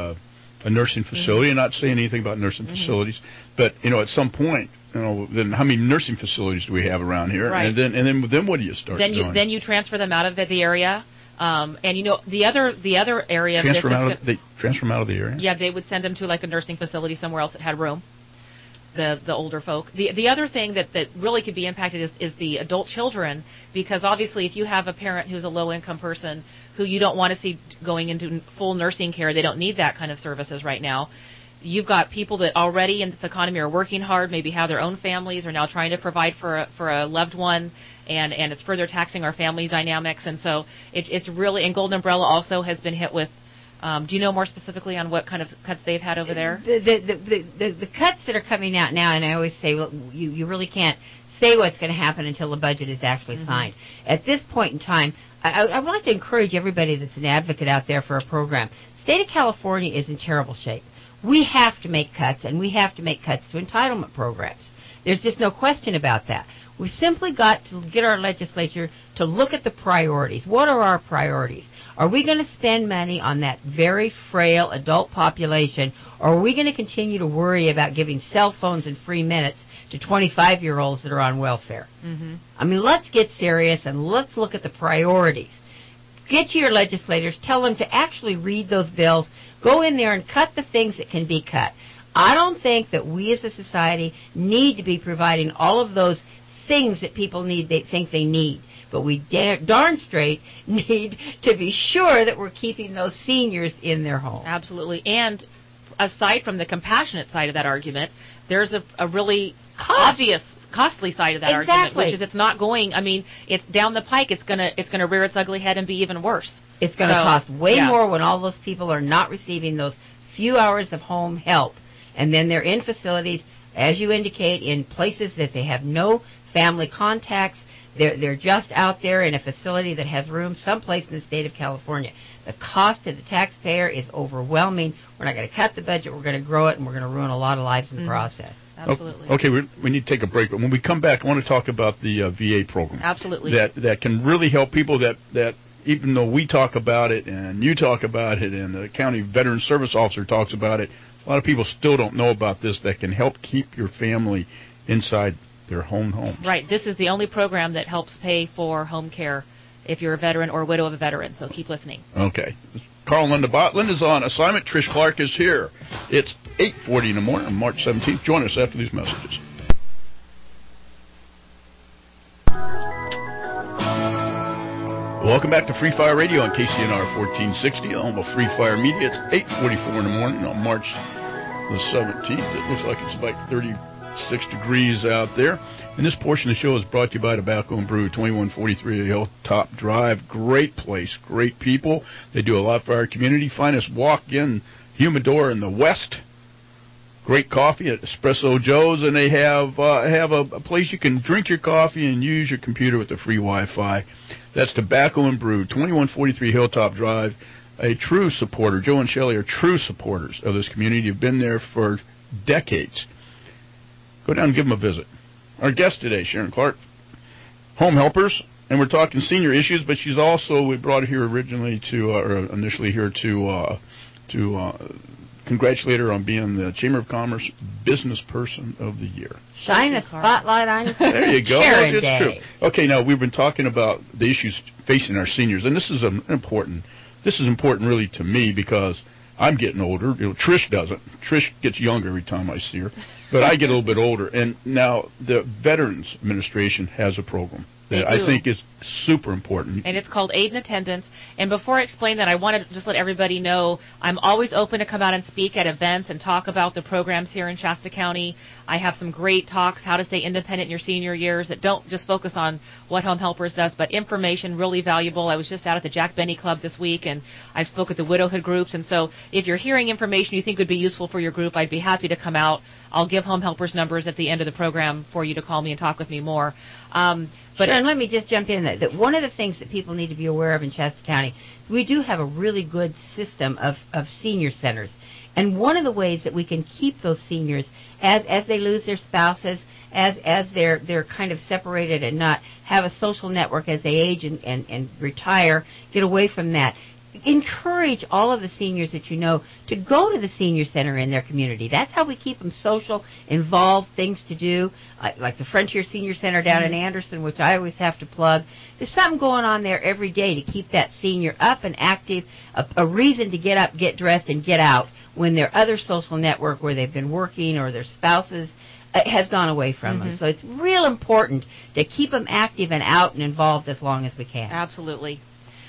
a nursing facility. Mm-hmm. And not saying anything about nursing facilities, but at some point, then how many nursing facilities do we have around here? Right. And then what do you start doing? Then you transfer them out of the area. And the other area transfer them out of the area. Yeah, they would send them to like a nursing facility somewhere else that had room. The older folk. The other thing that really could be impacted is the adult children, because obviously if you have a parent who's a low income person who you don't want to see going into full nursing care, they don't need that kind of services right now. You've got people that already in this economy are working hard, maybe have their own families, are now trying to provide for a loved one, and it's further taxing our family dynamics. And so it's really, and Golden Umbrella also has been hit with. Do you know more specifically on what kind of cuts they've had over there? The cuts that are coming out now, and I always say, well, you really can't say what's going to happen until the budget is actually signed. At this point in time, I would like to encourage everybody that's an advocate out there for a program. The state of California is in terrible shape. We have to make cuts, and we have to make cuts to entitlement programs. There's just no question about that. We've simply got to get our legislature to look at the priorities. What are our priorities? Are we going to spend money on that very frail adult population, or are we going to continue to worry about giving cell phones and free minutes to 25-year-olds that are on welfare? Mm-hmm. I mean, let's get serious and let's look at the priorities. Get to your legislators, tell them to actually read those bills, go in there and cut the things that can be cut. I don't think that we as a society need to be providing all of those things that people think they need. But we darn straight need to be sure that we're keeping those seniors in their home. Absolutely. And aside from the compassionate side of that argument, there's a really obvious costly side of that argument, which is it's not going. I mean, it's down the pike. It's gonna rear its ugly head and be even worse. It's going to cost way more when all those people are not receiving those few hours of home help, and then they're in facilities. as you indicate, in places that they have no family contacts. They're just out there in a facility that has room someplace in the state of California. The cost to the taxpayer is overwhelming. We're not going to cut the budget. We're going to grow it, and we're going to ruin a lot of lives in the process. Absolutely. Okay, we need to take a break, but when we come back, I want to talk about the VA program. Absolutely. That can really help people that even though we talk about it and you talk about it and the county veteran service officer talks about it, a lot of people still don't know about this that can help keep your family inside their homes. Right. This is the only program that helps pay for home care if you're a veteran or a widow of a veteran. So keep listening. Okay. Carl Linda Bott. Linda's on assignment. Trish Clark is here. It's 8:40 in the morning on March 17th. Join us after these messages. Welcome back to Free Fire Radio on KCNR 1460, the home of Free Fire Media. It's 8:44 in the morning on March the 17th. It looks like it's about 36 degrees out there. And this portion of the show is brought to you by Tobacco and Brew, 2143 Hilltop Drive. Great place, great people. They do a lot for our community. Finest walk-in humidor in the West. Great coffee at Espresso Joe's, and they have a place you can drink your coffee and use your computer with the free Wi-Fi. That's Tobacco and Brew, 2143 Hilltop Drive. A true supporter. Joe and Shelley are true supporters of this community. Have been there for decades. Go down and give them a visit. Our guest today, Sharon Clark, home helpers, and we're talking senior issues, but she's also, we brought her here originally initially here to congratulate her on being the Chamber of Commerce Business Person of the Year. Shine a spotlight on there you go. Sharon It's Day. true. Okay, now we've been talking about the issues facing our seniors, and this is important. This is important really to me because I'm getting older. Trish doesn't. Trish gets younger every time I see her, but I get a little bit older. And now the Veterans Administration has a program that I think is super important. And it's called Aid and Attendance. And before I explain that, I want to just let everybody know I'm always open to come out and speak at events and talk about the programs here in Shasta County. I have some great talks, how to stay independent in your senior years, that don't just focus on what Home Helpers does, but information really valuable. I was just out at the Jack Benny Club this week, and I've spoke at the widowhood groups. And so if you're hearing information you think would be useful for your group, I'd be happy to come out. I'll give Home Helpers numbers at the end of the program for you to call me and talk with me more. But and let me just jump in that one of the things that people need to be aware of in Shasta County, we do have a really good system of senior centers. And one of the ways that we can keep those seniors as they lose their spouses, as they're kind of separated and not have a social network as they age and retire, get away from that. Encourage all of the seniors that you know to go to the senior center in their community. That's how we keep them social, involved, things to do, like the Frontier Senior Center down in Anderson, which I always have to plug. There's something going on there every day to keep that senior up and active, a reason to get up, get dressed, and get out when their other social network where they've been working or their spouses has gone away from them. So it's real important to keep them active and out and involved as long as we can. Absolutely.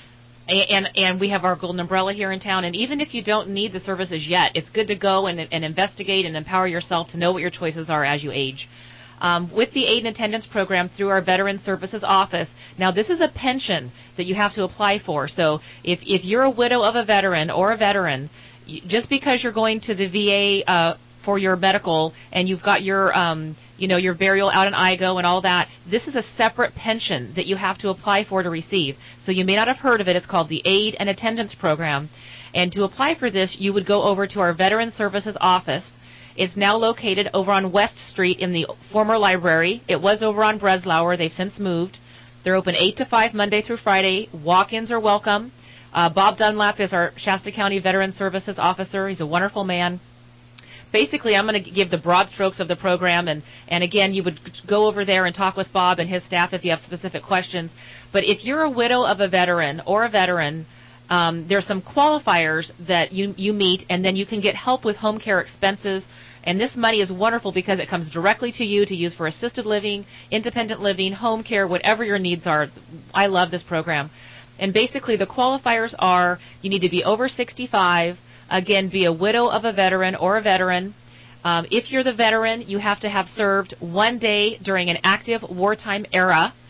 And we have our Golden Umbrella here in town, and even if you don't need the services yet, it's good to go and investigate and empower yourself to know what your choices are as you age. With the Aid and Attendance Program through our Veteran Services Office, now this is a pension that you have to apply for. So if you're a widow of a veteran or a veteran, just because you're going to the VA for your medical and you've got your your burial out in IGO and all that, this is a separate pension that you have to apply for to receive. So you may not have heard of it. It's called the Aid and Attendance Program. And to apply for this, you would go over to our Veteran Services Office. It's now located over on West Street in the former library. It was over on Breslauer. They've since moved. They're open 8 to 5 Monday through Friday. Walk-ins are welcome. Bob Dunlap is our Shasta County Veteran Services Officer. He's a wonderful man. Basically, I'm going to give the broad strokes of the program, and again, you would go over there and talk with Bob and his staff if you have specific questions. But if you're a widow of a veteran or a veteran, there's some qualifiers that you meet, and then you can get help with home care expenses. And this money is wonderful because it comes directly to you to use for assisted living, independent living, home care, whatever your needs are. I love this program. And basically, the qualifiers are you need to be over 65, again, be a widow of a veteran or a veteran. If you're the veteran, you have to have served 1 day during an active wartime era.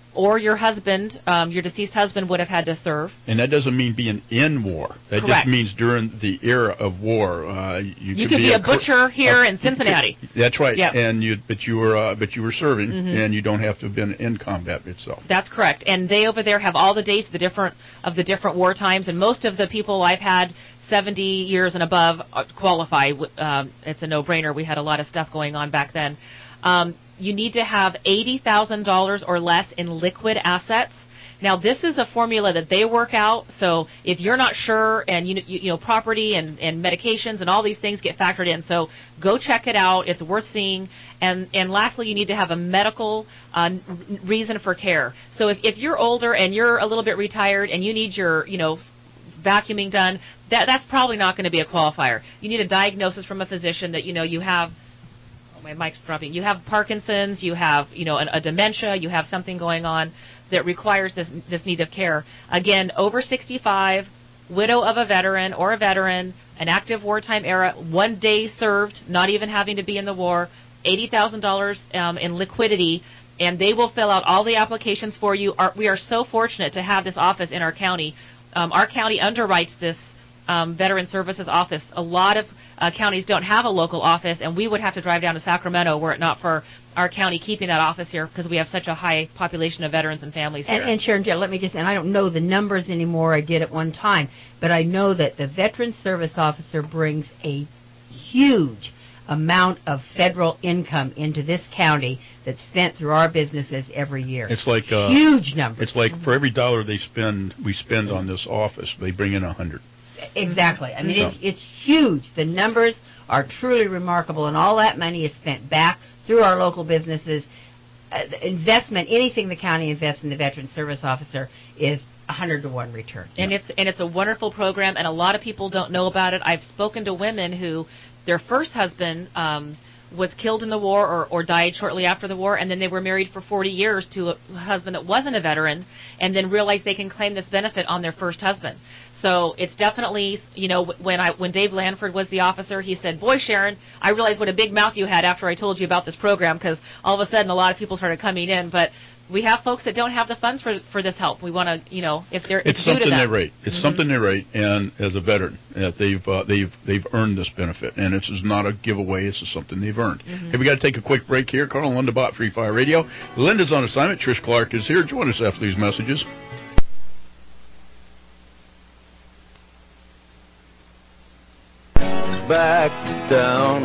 or your husband, your deceased husband, would have had to serve. And that doesn't mean being in war. That Correct. just means during the era of war. You could be a butcher here in Cincinnati. That's right. Yep. And but you were serving, Mm-hmm. and you don't have to have been in combat itself. That's correct. And they over there have all the dates, the different war times, and most of the people I've had 70 years and above qualify. It's a no-brainer. We had a lot of stuff going on back then. You need to have $80,000 or less in liquid assets. Now, this is a formula that they work out, so if you're not sure, and you know property and medications and all these things get factored in, so go check it out. It's worth seeing. And lastly, you need to have a medical reason for care. So if you're older and you're a little bit retired and you need your vacuuming done, that's probably not going to be a qualifier. You need a diagnosis from a physician that you have. My mic's dropping. You have Parkinson's, you have, a dementia, you have something going on that requires this need of care. Again, over 65, widow of a veteran or a veteran, an active wartime era, 1 day served, not even having to be in the war, $80,000 in liquidity, and they will fill out all the applications for you. We are so fortunate to have this office in our county. Our county underwrites this Veteran Services office. A lot of counties don't have a local office, and we would have to drive down to Sacramento were it not for our county keeping that office here because we have such a high population of veterans and families here. And Sharon, let me and I don't know the numbers anymore. I did at one time, but I know that the Veteran Service Officer brings a huge amount of federal income into this county that's spent through our businesses every year. It's like huge numbers. It's like for every dollar we spend on this office, they bring in 100. Exactly. I mean, it's huge. The numbers are truly remarkable, and all that money is spent back through our local businesses. Investment, anything the county invests in the Veteran Service Officer is 100-to-1 return. And it's a wonderful program, and a lot of people don't know about it. I've spoken to women who their first husband was killed in the war or died shortly after the war, and then they were married for 40 years to a husband that wasn't a veteran, and then realized they can claim this benefit on their first husband. So it's definitely, when Dave Lanford was the officer, he said, "Boy, Sharon, I realized what a big mouth you had after I told you about this program," because all of a sudden a lot of people started coming in. But we have folks that don't have the funds for this help. We want to, if they're it's something they rate. It's mm-hmm. something they rate, and as a veteran, they've earned this benefit, and it's not a giveaway. It's just something they've earned. Mm-hmm. Hey, we got to take a quick break here. Carl and Linda Bott, Free Fire Radio. Linda's on assignment. Trish Clark is here. Join us after these messages. Back down.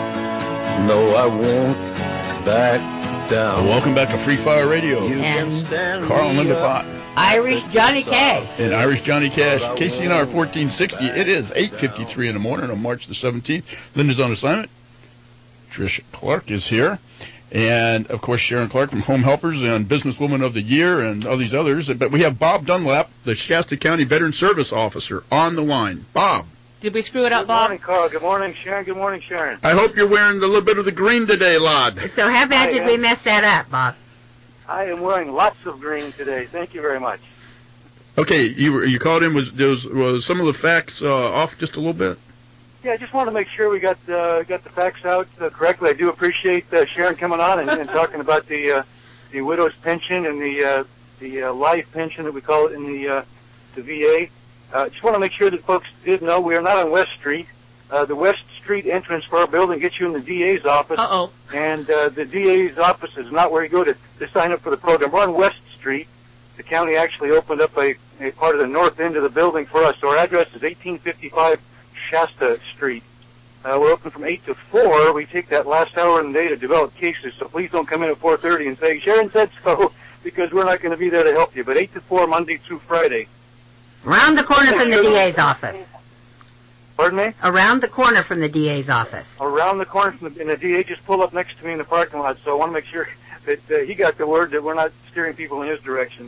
No, I won't back down. Well, welcome back to Free Fire Radio. And Carl and Linda Bott. Irish Johnny Cash. And Irish Johnny Cash. KCNR 1460. It is 8:53 in the morning on March the 17th. Linda's on assignment. Trish Clark is here. And, of course, Sharon Clark from Home Helpers and Businesswoman of the Year and all these others. But we have Bob Dunlap, the Shasta County Veteran Service Officer, on the line. Bob. Did we screw it up, Bob? Good morning, Carl. Good morning, Sharon. Good morning, Sharon. I hope you're wearing a little bit of the green today, lad. So how bad did we mess that up, Bob? I am wearing lots of green today. Thank you very much. Okay, you called in. Was some of the facts off just a little bit? Yeah, I just want to make sure we got the facts out correctly. I do appreciate Sharon coming on and talking about the widow's pension and the life pension that we call it in the VA. Just want to make sure that folks did know we are not on West Street. The West Street entrance for our building gets you in the DA's office. Uh-oh. And the DA's office is not where you go to sign up for the program. We're on West Street. The county actually opened up a part of the north end of the building for us. So our address is 1855 Shasta Street. We're open from 8 to 4. We take that last hour in the day to develop cases, so please don't come in at 4:30 and say, Sharon said so, because we're not going to be there to help you. But 8 to 4, Monday through Friday. Around the corner from the DA's office. Pardon me? Around the corner from the DA's office. Around the corner from and the DA just pulled up next to me in the parking lot, so I want to make sure that he got the word that we're not steering people in his direction.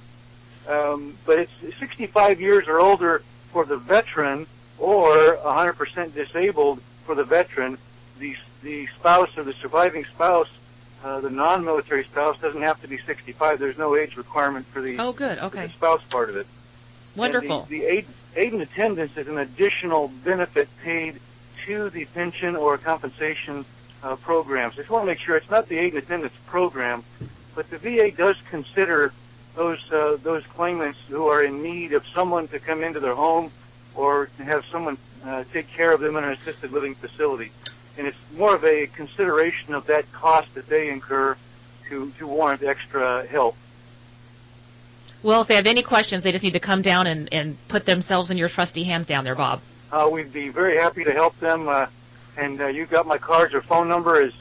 But it's 65 years or older for the veteran, or 100% disabled for the veteran. The spouse or the surviving spouse, the non-military spouse, doesn't have to be 65. There's no age requirement for the, good. Okay. for the spouse part of it. Wonderful. And the aid and attendance is an additional benefit paid to the pension or compensation programs. I just want to make sure it's not the aid and attendance program, but the VA does consider those claimants who are in need of someone to come into their home or to have someone take care of them in an assisted living facility. And it's more of a consideration of that cost that they incur to warrant extra help. Well, if they have any questions, they just need to come down and put themselves in your trusty hands down there, Bob. We'd be very happy to help them. And you've got my cards. Our phone number is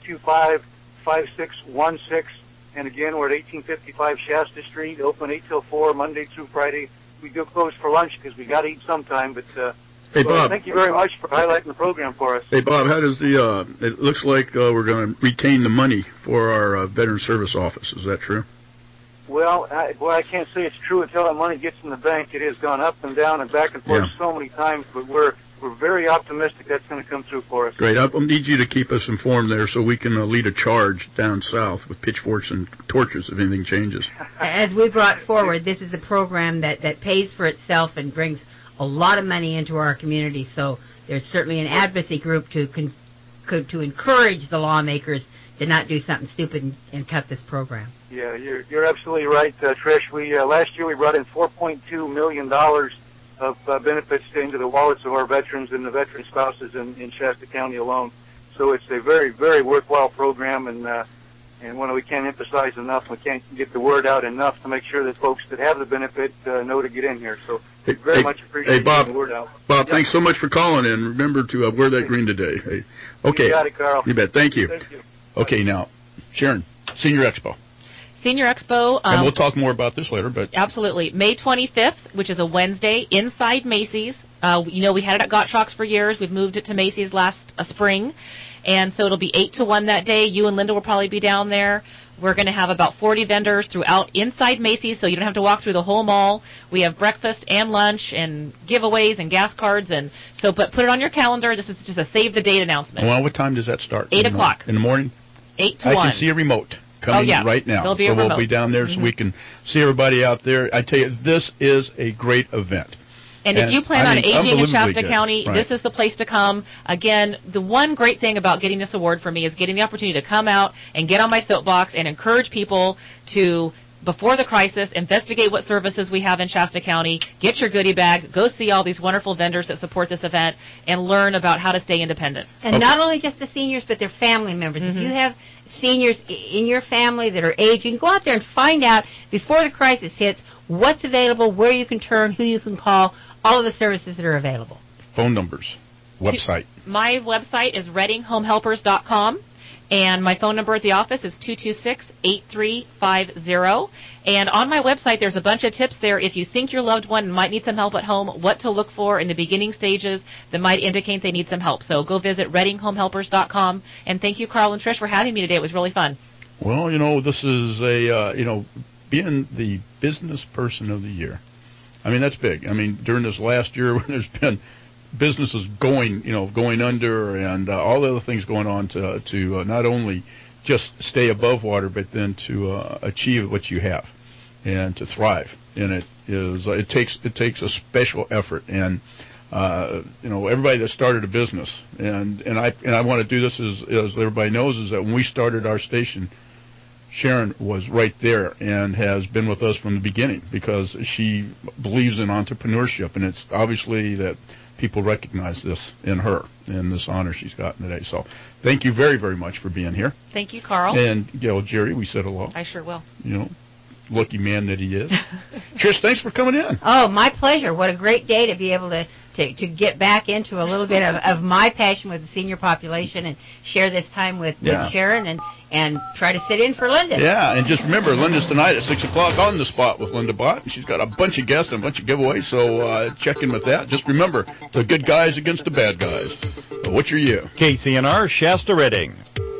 225-5616. And again, we're at 1855 Shasta Street, open 8 till 4, Monday through Friday. We do close for lunch because we got to eat sometime. But hey, Bob. Thank you very much for highlighting the program for us. Hey, Bob, how does it looks like we're going to retain the money for our Veteran Service Office. Is that true? Well, I can't say it's true until that money gets in the bank. It has gone up and down and back and forth so many times, but we're very optimistic that's going to come through for us. Great. I'll need you to keep us informed there so we can lead a charge down south with pitchforks and torches if anything changes. As we brought forward, this is a program that pays for itself and brings a lot of money into our community, so there's certainly an advocacy group to encourage the lawmakers to not do something stupid and cut this program. Yeah, you're absolutely right, Trish. We last year we brought in $4.2 million of benefits into the wallets of our veterans and the veteran spouses in Shasta County alone. So it's a very, very worthwhile program, and one we can't emphasize enough. We can't get the word out enough to make sure that folks that have the benefit know to get in here. So very much appreciate getting the word out. Bob, thanks so much for calling in. Remember to wear that green today. Hey. Okay. You got it, Carl. You bet. Thank you. Thank you. Okay, now, Sharon, Senior Expo. Senior Expo. And we'll talk more about this later, but absolutely. May 25th, which is a Wednesday, inside Macy's. We had it at Gottschalk's for years. We've moved it to Macy's last spring. And so it'll be 8 to 1 that day. You and Linda will probably be down there. We're going to have about 40 vendors throughout inside Macy's, so you don't have to walk through the whole mall. We have breakfast and lunch and giveaways and gas cards. But put it on your calendar. This is just a save-the-date announcement. Well, what time does that start? 8 o'clock. In the morning? 8 to 1. I can see a remote coming right now. There'll be a remote. We'll be down there so we can see everybody out there. I tell you, this is a great event. And if you plan on aging in Shasta County, right, this is the place to come. Again, the one great thing about getting this award for me is getting the opportunity to come out and get on my soapbox and encourage people to, before the crisis, investigate what services we have in Shasta County, get your goodie bag, go see all these wonderful vendors that support this event, and learn about how to stay independent. And not only just the seniors, but their family members. If you have seniors in your family that are aging, go out there and find out before the crisis hits what's available, where you can turn, who you can call, all of the services that are available. Phone numbers, website. My website is readinghomehelpers.com, and my phone number at the office is 226-8350. And on my website, there's a bunch of tips there if you think your loved one might need some help at home, what to look for in the beginning stages that might indicate they need some help. So go visit readinghomehelpers.com. And thank you, Carl and Trish, for having me today. It was really fun. Well, this is being the business person of the year. I mean, that's big. I mean, during this last year when there's been businesses going under and all the other things going on to not only just stay above water, but then to achieve what you have and to thrive. And it takes a special effort. And everybody that started a business, and I want to do this as everybody knows, is that when we started our station, Sharon was right there and has been with us from the beginning because she believes in entrepreneurship, and it's obviously that people recognize this in her and this honor she's gotten today. So thank you very, very much for being here. Thank you, Carl. And Jerry, we said hello. I sure will. Lucky man that he is. Trish, thanks for coming in. Oh, my pleasure. What a great day to be able to get back into a little bit of my passion with the senior population and share this time with Sharon and try to sit in for Linda. Yeah, and just remember, Linda's tonight at 6 o'clock on the spot with Linda Bott. She's got a bunch of guests and a bunch of giveaways, so check in with that. Just remember, the good guys against the bad guys. What's your year? KCNR, Shasta Redding.